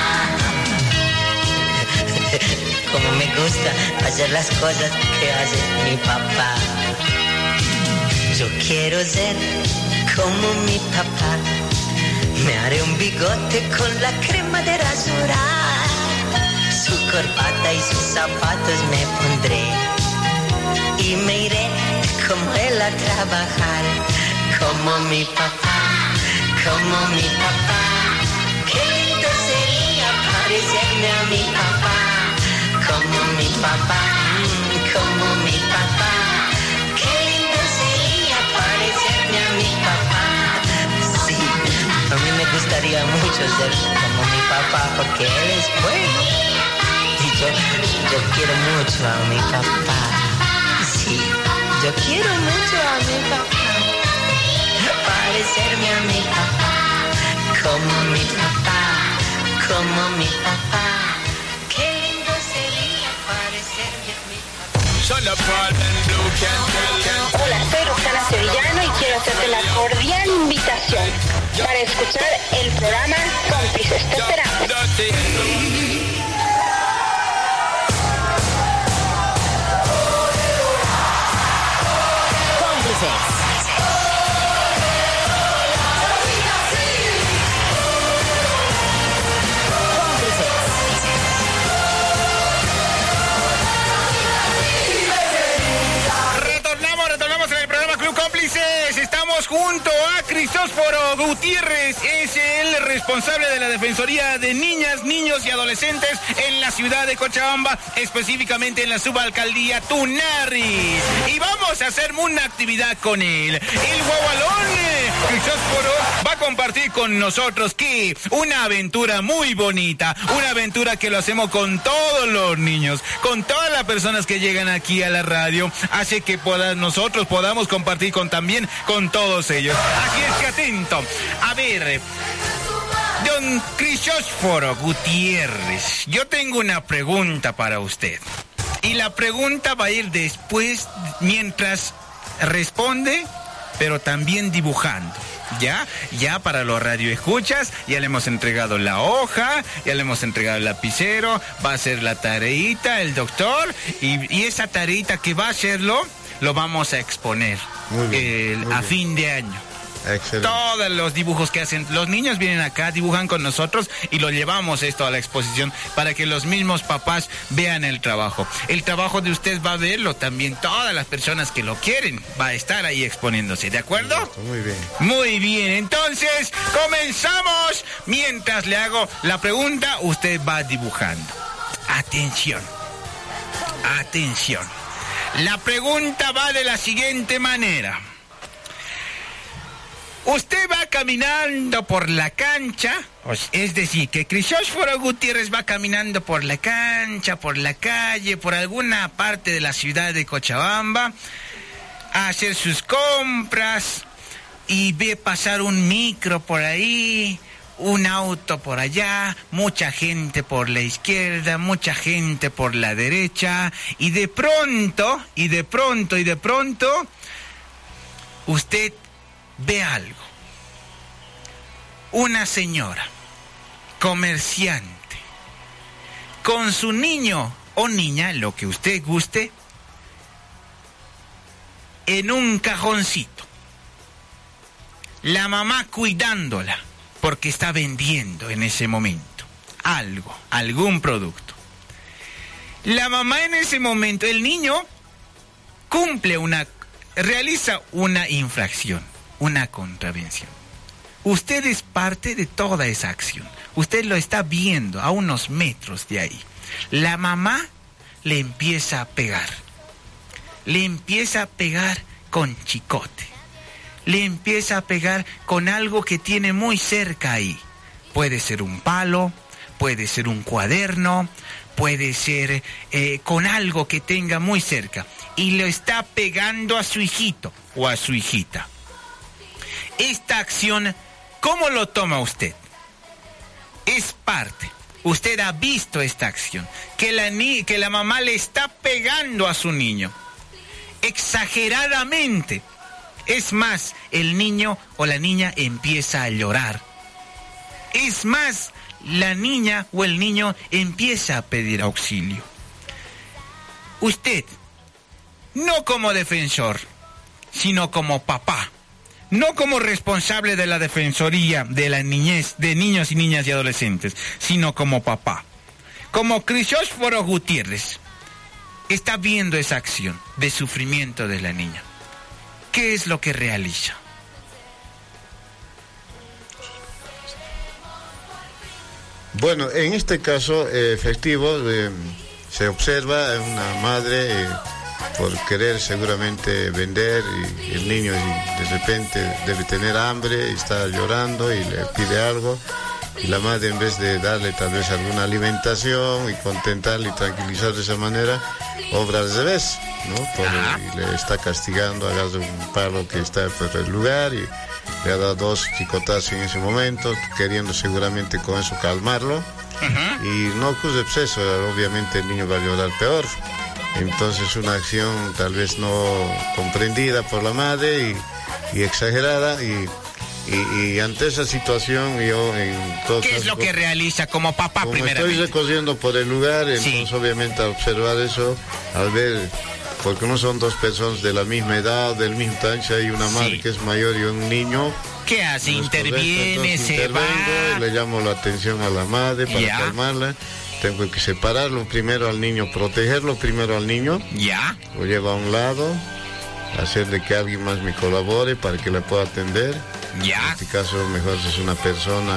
Como me gusta hacer las cosas que hace mi papá. Yo quiero ser como mi papá. Me haré un bigote con la crema de rasurar. Su corbata y sus zapatos me pondré. Y me iré como él a trabajar. Como mi papá, como mi papá. Qué lindo sería parecerme a mi papá. Como mi papá, mm, como mi papá. Qué lindo sería parecerme a mi papá. Sí, a mí me gustaría mucho ser como mi papá porque él es bueno. Y yo, yo quiero mucho a mi papá. Sí, yo quiero mucho a mi papá. Parecerme a mi papá. Como mi papá, como mi papá. Qué lindo sería parecerme a mi papá. Hola, soy Roxana Sevillano y quiero hacerte la cordial invitación para escuchar el programa Cómplices. Te esperamos. Cómplices. Retornamos, retornamos en el programa Club Cómplices. Estamos junto a Cristóforo Gutiérrez. Es el responsable de la Defensoría de Niñas, Niños y Adolescentes en la ciudad de Cochabamba, específicamente en la subalcaldía Tunarris. Y vamos a hacer una actividad con él. El guagualón Cristóforo va a compartir con nosotros que una aventura muy bonita, una aventura que lo hacemos con todos los niños, con todas las personas que llegan aquí a la radio, hace que pueda, nosotros podamos compartir con también con todos ellos. Así es que atento. A ver, don Cristóforo Gutiérrez, yo tengo una pregunta para usted. Y la pregunta va a ir después, mientras responde, pero también dibujando. ¿Ya? Ya para los radioescuchas, ya le hemos entregado la hoja, ya le hemos entregado el lapicero, va a hacer la tareita el doctor, y, y esa tareita que va a hacerlo, lo vamos a exponer Muy bien, el, muy a bien. fin de año. Excelente. Todos los dibujos que hacen, los niños vienen acá, dibujan con nosotros y lo llevamos esto a la exposición para que los mismos papás vean el trabajo. El trabajo de usted va a verlo también, todas las personas que lo quieren, va a estar ahí exponiéndose, ¿de acuerdo? Muy bien. Muy bien, entonces comenzamos. Mientras le hago la pregunta, usted va dibujando. Atención, atención. La pregunta va de la siguiente manera. Usted va caminando por la cancha, es decir, que Cristóforo Gutiérrez va caminando por la cancha, por la calle, por alguna parte de la ciudad de Cochabamba, a hacer sus compras y ve pasar un micro por ahí, un auto por allá, mucha gente por la izquierda, mucha gente por la derecha, y de pronto, y de pronto, y de pronto, usted ve algo. Una señora, comerciante, con su niño o niña, lo que usted guste, en un cajoncito. La mamá cuidándola, porque está vendiendo en ese momento algo, algún producto. La mamá en ese momento, el niño cumple una, realiza una infracción, una contravención. Usted es parte de toda esa acción. Usted lo está viendo a unos metros de ahí. La mamá le empieza a pegar. Le empieza a pegar con chicote. Le empieza a pegar con algo que tiene muy cerca ahí. Puede ser un palo, puede ser un cuaderno, puede ser eh, con algo que tenga muy cerca. Y lo está pegando a su hijito o a su hijita. Esta acción, ¿cómo lo toma usted? Es parte. Usted ha visto esta acción, que la, ni- que la mamá le está pegando a su niño. Exageradamente. Es más, el niño o la niña empieza a llorar. Es más, la niña o el niño empieza a pedir auxilio. Usted, no como defensor, sino como papá, no como responsable de la defensoría de la niñez, de niños y niñas y adolescentes, sino como papá, como Crisóforo Gutiérrez, está viendo esa acción de sufrimiento de la niña. ¿Qué es lo que realiza? Bueno, en este caso eh, efectivo eh, se observa una madre eh, por querer seguramente vender y el niño y de repente debe tener hambre y está llorando y le pide algo y la madre en vez de darle tal vez alguna alimentación y contentarle y tranquilizar de esa manera, obra al revés, ¿no? Por, y le está castigando, agarra un palo que está por el lugar y le ha dado dos chicotazos en ese momento, queriendo seguramente con eso calmarlo. Uh-huh. Y no ocurre exceso, obviamente el niño va a llorar peor. Entonces una acción tal vez no comprendida por la madre y, y exagerada y, y, y ante esa situación yo en todo ¿Qué caso, es lo que realiza como papá como primeramente? estoy recorriendo por el lugar, entonces sí. Obviamente al observar eso, al ver, porque no son dos personas de la misma edad, del mismo tamaño, hay una madre sí. que es mayor y un niño. ¿Qué hace? No Interviene, se intervengo, va. Le llamo la atención a la madre para ya. calmarla. Tengo que separarlo primero al niño, protegerlo primero al niño. Ya. Lo llevo a un lado, hacerle que alguien más me colabore para que la pueda atender. Ya. En este caso, mejor si es una persona.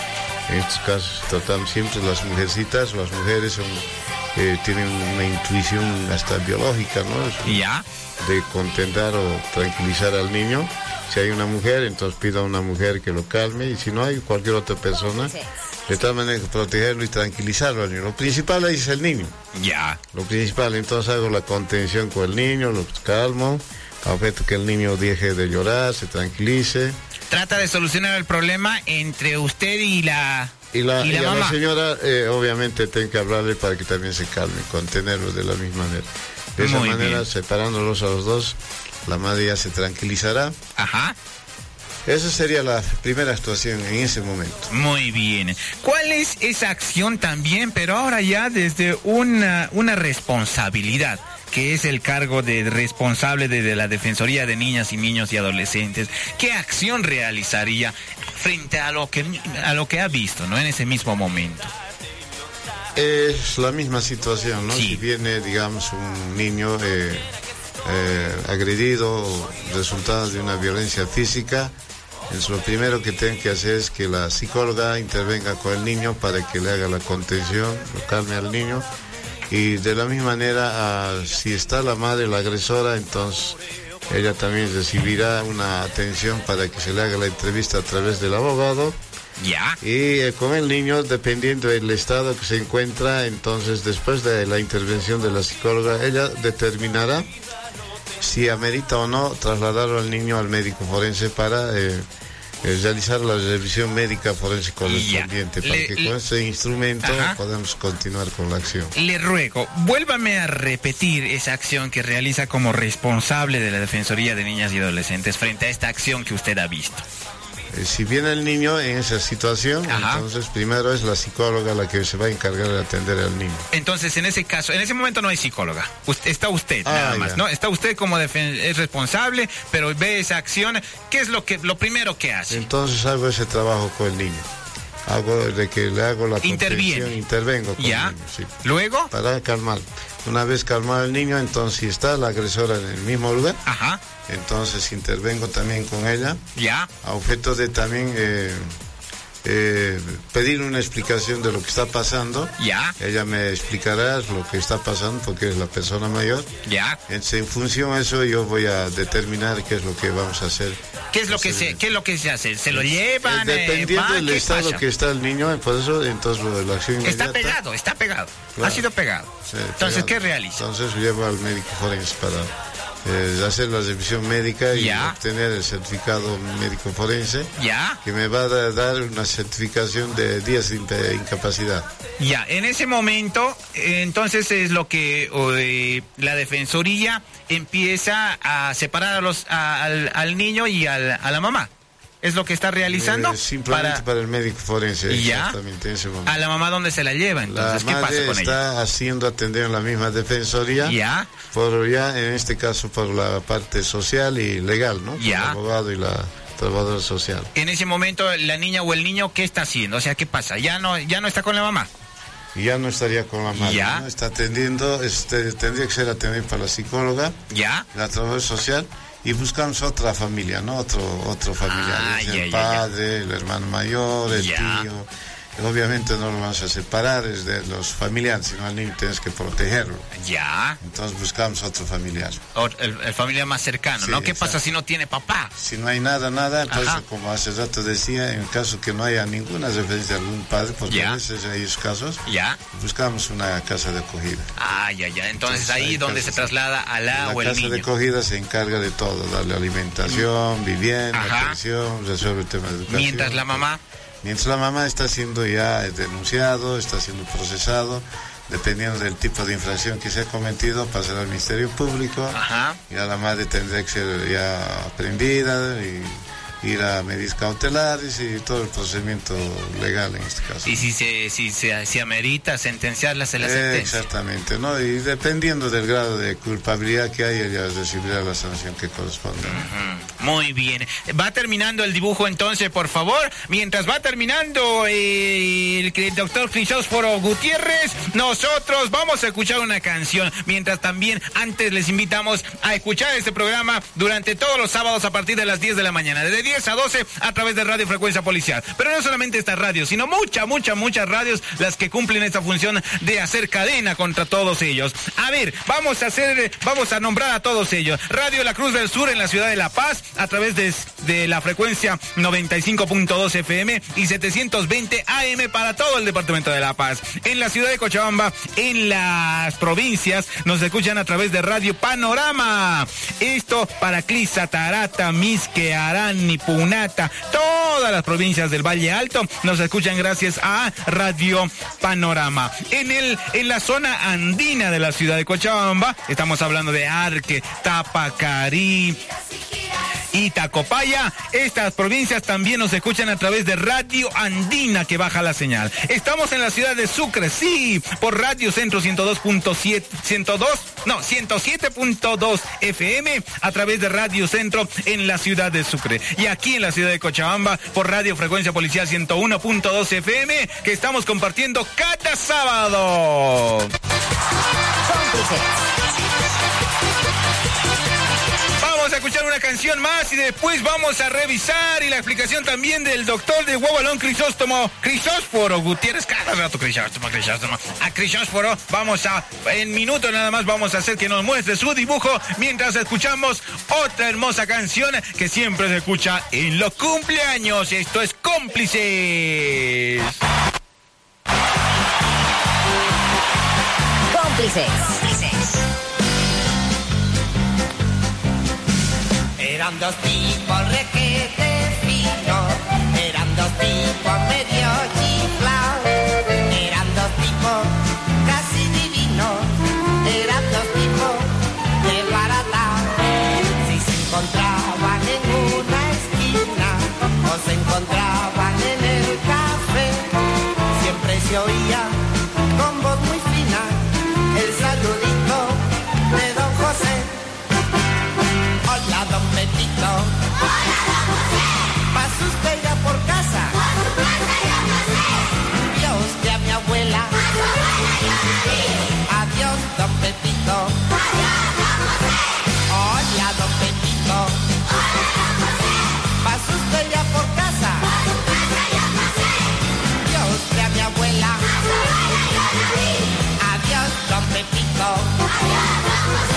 En estos casos tratamos siempre las mujercitas, las mujeres son, eh, tienen una intuición hasta biológica, ¿no? Ya. De contentar o tranquilizar al niño. Si hay una mujer, entonces pido a una mujer que lo calme, y si no hay cualquier otra persona, sí. De tal manera que protegerlo y tranquilizarlo al niño. Lo principal ahí es el niño. Ya. Lo principal, entonces hago la contención con el niño, lo calmo, objeto que el niño deje de llorar, se tranquilice. Trata de solucionar el problema entre usted y la Y la, y la, y a mamá. la señora, eh, obviamente, tengo que hablarle para que también se calme, contenerlo de la misma manera. De esa Muy manera, bien. separándolos a los dos, la madre ya se tranquilizará. Ajá. Esa sería la primera actuación en ese momento. Muy bien. ¿Cuál es esa acción también, pero ahora ya desde una, una responsabilidad, que es el cargo de responsable de, de la Defensoría de Niñas y Niños y Adolescentes? ¿Qué acción realizaría frente a lo que, a lo que ha visto, ¿no? En ese mismo momento. Es la misma situación, ¿no? Sí. Si viene, digamos, un niño eh, eh, agredido, resultado de una violencia física, entonces lo primero que tienen que hacer es que la psicóloga intervenga con el niño para que le haga la contención, lo calme al niño. Y de la misma manera, ah, si está la madre, la agresora, entonces ella también recibirá una atención para que se le haga la entrevista a través del abogado. Ya. Y eh, con el niño, dependiendo del estado que se encuentra, entonces después de la intervención de la psicóloga, ella determinará si amerita o no trasladarlo al niño al médico forense para eh, eh, realizar la revisión médica forense correspondiente Ya. para Le- que le- con ese instrumento Ajá. podamos continuar con la acción. Le ruego, vuélvame a repetir esa acción que realiza como responsable de la Defensoría de Niñas y Adolescentes frente a esta acción que usted ha visto. Eh, si viene el niño en esa situación, Ajá. entonces primero es la psicóloga la que se va a encargar de atender al niño. Entonces, en ese caso, en ese momento no hay psicóloga. Usted, está usted, Ah, nada más, ya. ¿no? Está usted como defen- es responsable, pero ve esa acción. ¿Qué es lo que lo primero que hace? Entonces hago ese trabajo con el niño. Hago de que le hago la Interviene. contención, intervengo con Ya. el niño, sí. Luego, Para calmar. Una vez calmado el niño, entonces si está la agresora en el mismo lugar, ajá, entonces intervengo también con ella, ya, a objeto de también eh, eh, pedir una explicación de lo que está pasando. ya, Ella me explicará lo que está pasando porque es la persona mayor. ya. Entonces, en función a eso yo voy a determinar qué es lo que vamos a hacer. ¿Qué es lo que se, qué es lo que se hace? ¿Se lo llevan? Eh, Dependiendo eh, del va? ¿Qué estado pasa? que está el niño, por eso entonces lo de la acción inmediata. Está pegado, está pegado. Claro. Ha sido pegado. Sí, Entonces, pegado. ¿qué realiza? Entonces llevo al médico forense para eh, hacer la revisión médica y Ya. obtener el certificado médico forense Ya, que me va a da- dar una certificación de días de inca- incapacidad. ya. En ese momento, eh, entonces es lo que eh, la Defensoría empieza a separar a los, a- al, al niño y al- a la mamá. ¿Es lo que está realizando? Eh, simplemente para... para el médico forense, ¿Y ya? exactamente en ese momento. a la mamá dónde se la lleva. La Entonces, ¿qué pasa madre con ella? está haciendo atender en la misma defensoría, Ya, por ya en este caso por la parte social y legal, ¿no? Por Ya. el abogado y la trabajadora social. en ese momento la niña o el niño, ¿qué está haciendo? O sea, ¿qué pasa? ¿Ya no, ya no está con la mamá? Y ya no estaría con la madre, Ya. ¿no? Está atendiendo, este, tendría que ser atendido para la psicóloga, ¿Ya? la trabajadora social, y buscamos otra familia, ¿no? Otro, otro familiar, Ah, ya sea ya, el ya, ya. padre, el hermano mayor, el Ya. tío. Obviamente no lo vamos a separar es de los familiares, sino al niño tienes que protegerlo. Ya. Entonces buscamos otro familiar. O el, el familiar más cercano, Sí, ¿no? ¿Qué exacto. pasa si no tiene papá? Si no hay nada, nada, pues Ajá. como hace rato decía, en caso que no haya ninguna referencia a algún padre, porque Ya. a veces hay esos casos, Ya. buscamos una casa de acogida. Ah, ya, ya. Entonces, Entonces, ahí hay donde casas. se traslada a la, La o el casa de niño. acogida se encarga de todo, darle alimentación, vivienda, Ajá. atención, resuelve el tema de educación. Mientras la mamá. Mientras la mamá está siendo ya denunciado, está siendo procesado, dependiendo del tipo de infracción que se ha cometido, pasará al Ministerio Público. Ajá. Ya la madre tendrá que ser ya aprendida y ir a medidas cautelares y todo el procedimiento legal en este caso. Y si se, si se, si amerita sentenciarla, se la Eh, sentencia. Exactamente, ¿no? Y dependiendo del grado de culpabilidad que haya, ella recibirá la sanción que corresponda. Ujú. Muy bien. Va terminando el dibujo entonces, por favor. Mientras va terminando eh, el, el doctor Crisósforo Gutiérrez, nosotros vamos a escuchar una canción. Mientras también antes les invitamos a escuchar este programa durante todos los sábados a partir de las diez de la mañana. Desde diez a doce a través de Radio Frecuencia Policial. Pero no solamente estas radios, sino muchas, muchas, muchas radios las que cumplen esta función de hacer cadena contra todos ellos. A ver, vamos a hacer, vamos a nombrar a todos ellos. Radio La Cruz del Sur en la ciudad de La Paz, a través de, de la frecuencia noventa y cinco punto dos F M y setecientos veinte A M para todo el departamento de La Paz. En la ciudad de Cochabamba, en las provincias, nos escuchan a través de Radio Panorama. Esto para Clisa, Tarata, Misque, Arani, Punata, todas las provincias del Valle Alto nos escuchan gracias a Radio Panorama. En el en la zona andina de la ciudad de Cochabamba, estamos hablando de Arque, Tapacarí y Tacopaya. Estas provincias también nos escuchan a través de Radio Andina, que baja la señal. Estamos en la ciudad de Sucre, sí, por Radio Centro ciento dos punto siete, ciento dos, no, ciento siete punto dos F M, a través de Radio Centro en la ciudad de Sucre. Y aquí en la ciudad de Cochabamba, por Radio Frecuencia Policial ciento uno punto dos F M, que estamos compartiendo cada sábado. Cómplices. Vamos a escuchar una canción más y después vamos a revisar y la explicación también del doctor de Guabalón Crisóstomo, Crisósforo Gutiérrez, cada rato Crisóstomo, Crisóstomo, a Crisósforo. Vamos a, en minutos nada más vamos a hacer que nos muestre su dibujo mientras escuchamos otra hermosa canción que siempre se escucha en los cumpleaños. Esto es Cómplices. Cómplices. Eran dos tipos requete finos tipos medio chiflados, eran dos tipos casi divinos, eran dos tipos desbaratados. Si se encontraban en una esquina o se encontraban en el café, siempre se oía con voz muy fina el saludito de don José. Hola, don Pepito. Hola, don José. ¿Pasa usted ya por casa? Por su casa ya pasé. ¿Vio usted a mi abuela? A su abuela yo la vi. Adiós, don Pepito. Adiós, don José. Hola, don Pepito. Hola, don José. ¿Pasa usted ya por casa? Por su casa ya pasé. ¿Vio usted a mi abuela? A su abuela yo la vi. Adiós, don Pepito. Adiós, don José.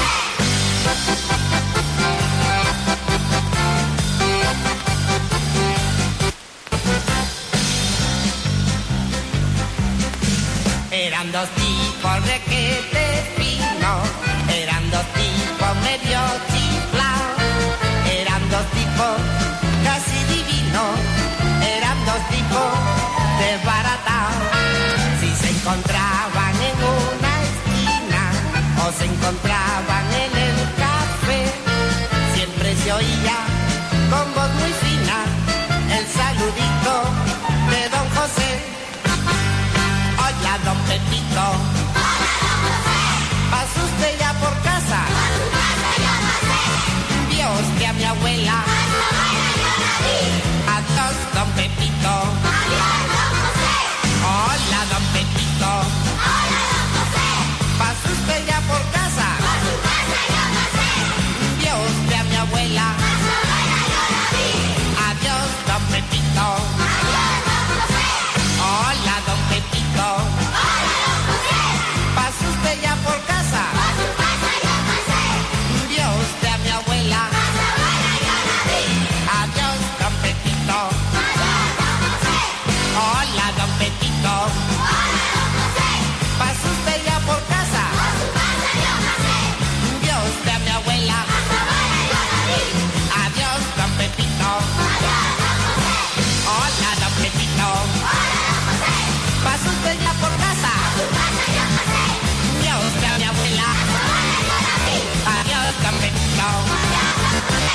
Eran dos tipos requete finos, eran dos tipos medio chiflados, eran dos tipos casi divinos, eran dos tipos desbaratados. Si se encontraban en una esquina o se encontraban en el café, siempre se oía con voz muy fina el saludito de don José. Hola, don Pepito. Hola, don José. ¿Pasa usted ya por casa? Por su casa ya pasé. ¿Vio usted a mi abuela? A su abuela yo la vi. Adiós, don Pepito. Adiós, don José. Hola, don Pepito. Hola, don José. ¿Pasa usted ya por casa? Por su casa ya pasé. ¿Vio usted a mi abuela? A su abuela yo la vi. Adiós, don Pepito. Adiós, don José. Hola, don Pepito. Hola, don José. ¿Pasa usted ya por casa? Por su casa ya pasé. ¿Vio usted a mi abuela? A su abuela yo la vi. Adiós, don Pepito. Adiós, don José. Hola, don Pepito. Hola, don José. ¿Pasa usted ya por casa? Por su casa ya pasé. ¿Vio usted a mi abuela? A su abuela yo la vi. Adiós, don Pepito. Adiós, don José. Hola, don Pepito. Hola, don José. ¿Pasa usted ya por casa? Por su casa ya pasé. ¿Vio usted a mi abuela? A su abuela yo la vi. Adiós, don Pepito. Adiós, don José.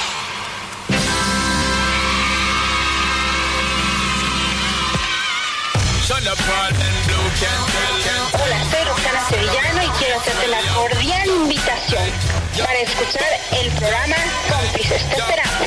Hola, soy Roxana Sevillano y quiero hacerte la cordial invitación para escuchar el programa Cómplices. Te esperamos.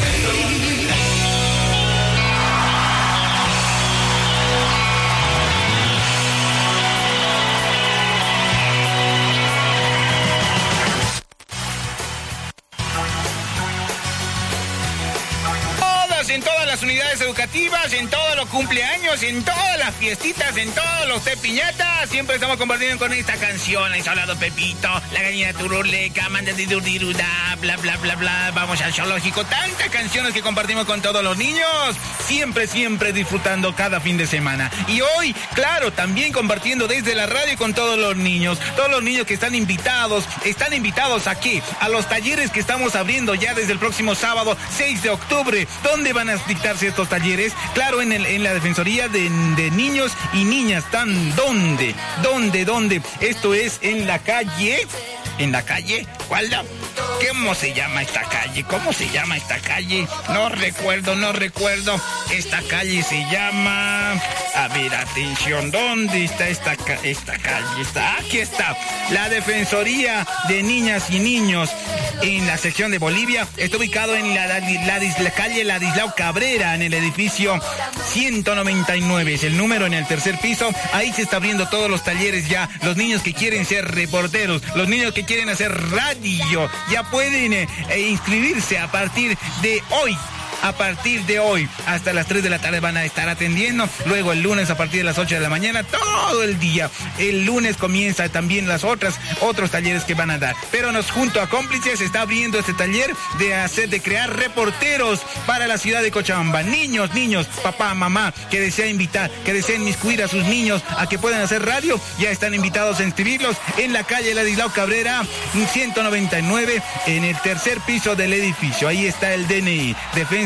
En todas las unidades educativas, en todos los cumpleaños, en todas las fiestitas, en todos los té piñatas, siempre estamos compartiendo con esta canción. Ha hablado Pepito, la gallina turuleca, manda de durdiruda, bla bla bla bla, vamos al zoológico. Tantas canciones que compartimos con todos los niños, siempre, siempre disfrutando cada fin de semana. Y hoy, claro, también compartiendo desde la radio con todos los niños, todos los niños que están invitados, están invitados aquí, a los talleres que estamos abriendo ya desde el próximo sábado, seis de octubre, donde van a dictarse estos talleres, claro, en, el, en la Defensoría de, de Niños y Niñas. ¿Tan dónde? ¿Dónde? ¿Dónde? Esto es en la calle... ¿En la calle? ¿Cuál? ¿Cómo se llama esta calle? ¿Cómo se llama esta calle? No recuerdo, no recuerdo. Esta calle se llama... A ver, atención, ¿dónde está esta, ca... esta calle? Está, aquí está. La Defensoría de Niñas y Niños en la sección de Bolivia. Está ubicado en la, la, la, la calle Ladislao Cabrera, en el edificio ciento noventa y nueve. Es el número, en el tercer piso. Ahí se está abriendo todos los talleres ya. Los niños que quieren ser reporteros, los niños que quieren hacer radio, ya pueden eh, inscribirse a partir de hoy. A partir de hoy hasta las tres de la tarde van a estar atendiendo. Luego el lunes a partir de las ocho de la mañana, todo el día. El lunes comienza también las otras, otros talleres que van a dar. Pero nos, junto a Cómplices, está abriendo este taller de hacer, de crear reporteros para la ciudad de Cochabamba. Niños, niños, papá, mamá, que desea invitar, que deseen inmiscuir a sus niños a que puedan hacer radio, ya están invitados a inscribirlos en la calle Ladislao Cabrera, ciento noventa y nueve, en el tercer piso del edificio. Ahí está el D N I, Defensa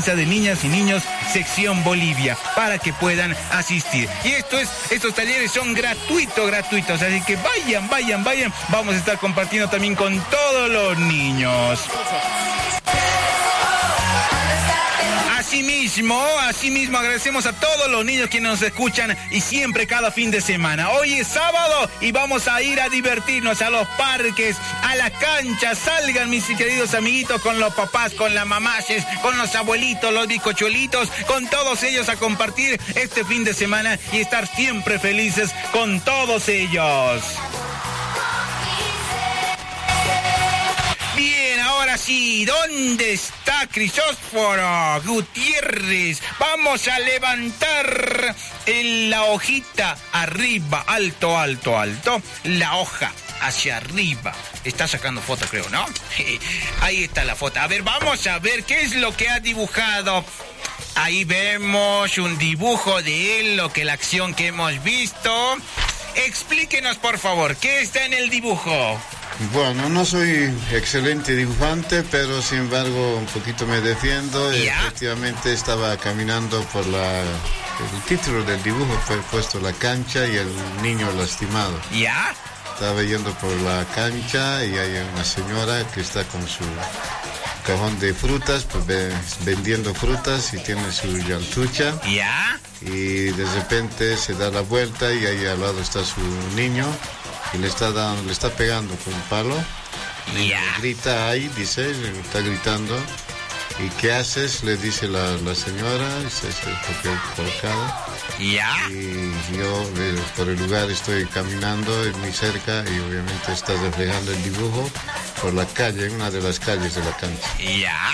Defensa de Niñas y Niños, sección Bolivia, para que puedan asistir. Y esto es, estos talleres son gratuitos, gratuitos, así que vayan, vayan, vayan. Vamos a estar compartiendo también con todos los niños. Asimismo, asimismo agradecemos a todos los niños que nos escuchan y siempre cada fin de semana. Hoy es sábado y vamos a ir a divertirnos a los parques, a la cancha. Salgan mis queridos amiguitos con los papás, con las mamaches, con los abuelitos, los bizcochuelitos, con todos ellos a compartir este fin de semana y estar siempre felices con todos ellos. Bien, ahora sí, ¿dónde está Crisóforo Gutiérrez? Vamos a levantar en la hojita arriba, alto, alto, alto, la hoja hacia arriba. Está sacando foto, creo, ¿no? Ahí está la foto. A ver, vamos a ver qué es lo que ha dibujado. Ahí vemos un dibujo de él, lo que la acción que hemos visto. Explíquenos, por favor, ¿qué está en el dibujo? Bueno, no soy excelente dibujante, pero sin embargo un poquito me defiendo. ¿Ya? Efectivamente estaba caminando por la... El título del dibujo fue puesto la cancha y el niño lastimado. ¿Ya? Estaba yendo por la cancha y hay una señora que está con su cajón de frutas, pues, ve, vendiendo frutas y tiene su llantucha. ¿Ya? Y de repente se da la vuelta y ahí al lado está su niño. Y le está dando, le está pegando con un palo. Yeah. Grita ahí, dice, le está gritando. ¿Y qué haces? Le dice la, la señora, se se colocada. Ya. Y yo eh, por el lugar estoy caminando, es muy cerca y obviamente está reflejando el dibujo por la calle, en una de las calles de la cancha. Ya.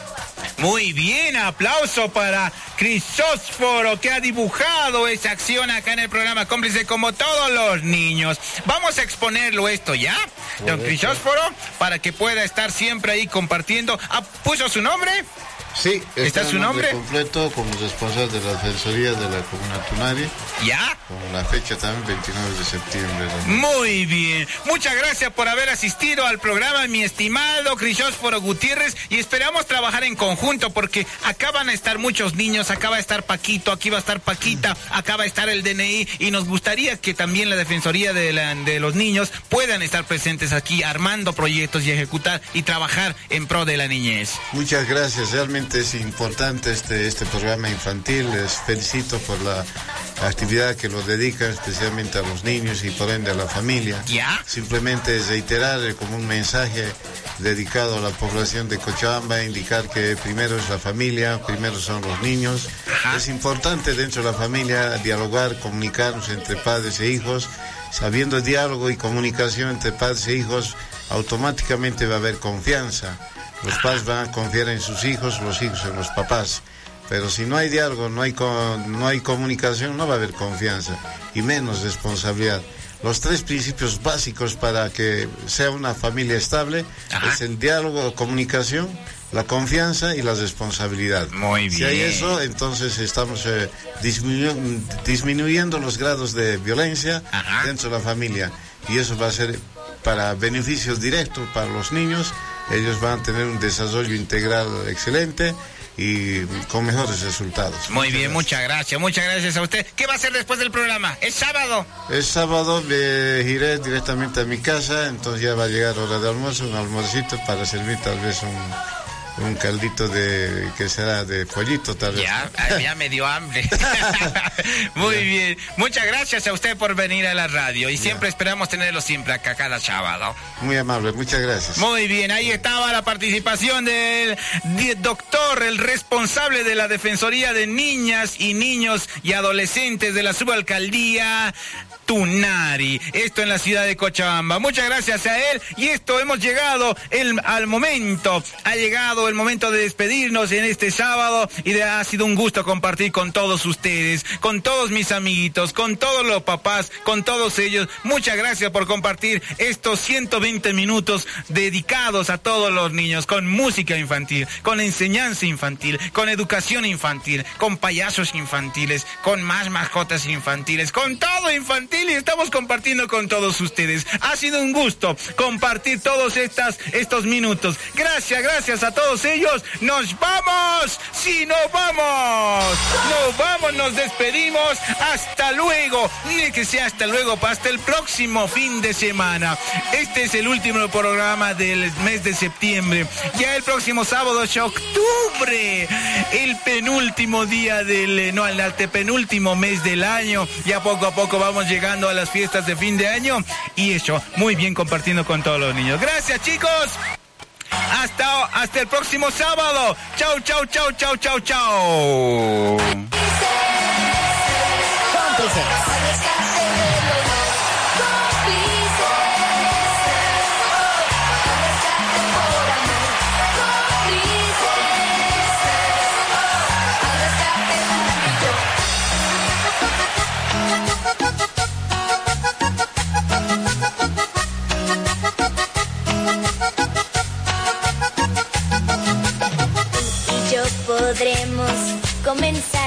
Muy bien, aplauso para Crisósforo, que ha dibujado esa acción acá en el programa Cómplice como todos los niños. Vamos a exponerlo esto, ¿ya? Don Crisósforo, para que pueda estar siempre ahí compartiendo. Ah, ¿puso su nombre? Sí, ¿está su nombre? Completo como responsable de la Defensoría de la Comuna Tunari. ¿Ya? Con la fecha también, veintinueve de septiembre. ¿No? Muy bien. Muchas gracias por haber asistido al programa, mi estimado Crisósforo Gutiérrez, y esperamos trabajar en conjunto porque acá van a estar muchos niños, acá va a estar Paquito, aquí va a estar Paquita, acá va a estar el D N I, y nos gustaría que también la Defensoría de, la, de los Niños puedan estar presentes aquí armando proyectos y ejecutar y trabajar en pro de la niñez. Muchas gracias, realmente es importante este, este programa infantil. Les felicito por la actividad que lo dedican especialmente a los niños y por ende a la familia. ¿Ya? Simplemente reiterar como un mensaje dedicado a la población de Cochabamba, indicar que primero es la familia, primero son los niños. Ajá. Es importante dentro de la familia dialogar, comunicarnos entre padres e hijos. Sabiendo diálogo y comunicación entre padres e hijos, automáticamente va a haber confianza. Los padres van a confiar en sus hijos, los hijos en los papás. Pero si no hay diálogo, no hay, no hay comunicación, no va a haber confianza y menos responsabilidad. Los tres principios básicos para que sea una familia estable Ajá. es el diálogo, comunicación, la confianza y la responsabilidad. Muy bien. Si hay eso, entonces estamos eh, disminu disminuyendo los grados de violencia Ajá. dentro de la familia. Y eso va a ser para beneficios directos para los niños. Ellos van a tener un desarrollo integral excelente y con mejores resultados. Muy muchas bien, gracias. muchas gracias, muchas gracias a usted. ¿Qué va a hacer después del programa? ¿Es sábado? Es sábado, me iré directamente a mi casa, entonces ya va a llegar hora de almuerzo, un almuercito para servir tal vez un, un caldito de, que será de pollito tal vez. Ya, ya me dio hambre. Muy ya. bien, muchas gracias a usted por venir a la radio y siempre ya. esperamos tenerlo siempre acá cada sábado. Muy amable, muchas gracias. Muy bien, ahí estaba la participación del doctor, el responsable de la Defensoría de Niñas y Niños y Adolescentes de la Subalcaldía Tunari, esto en la ciudad de Cochabamba. Muchas gracias a él y esto hemos llegado el, al momento, ha llegado el momento de despedirnos en este sábado y de, ha sido un gusto compartir con todos ustedes, con todos mis amiguitos, con todos los papás, con todos ellos. Muchas gracias por compartir estos ciento veinte minutos dedicados a todos los niños, con música infantil, con enseñanza infantil, con educación infantil, con payasos infantiles, con más mascotas infantiles, con todo infantil. infantil y estamos compartiendo con todos ustedes. Ha sido un gusto compartir todos estas, estos minutos. Gracias, gracias a todos ellos. ¡Nos vamos! ¡Sí, nos vamos! ¡Nos vamos, nos despedimos! ¡Hasta luego! Ni que sea hasta luego, hasta el próximo fin de semana. Este es el último programa del mes de septiembre. Ya el próximo sábado es octubre, el penúltimo día del, no, el antepenúltimo mes del año. Ya poco a poco vamos llegando a las fiestas de fin de año y eso, muy bien compartiendo con todos los niños. Gracias, chicos. Hasta, hasta el próximo sábado. Chau, chau, chau, chau, chau, chau. Cómplices. Podremos comenzar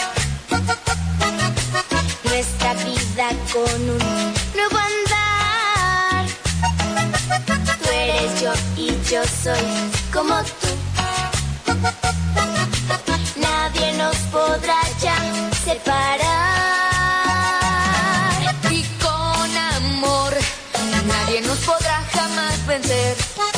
nuestra vida con un nuevo andar. Tú eres yo y yo soy como tú. Nadie nos podrá ya separar. Y con amor nadie nos podrá jamás vencer.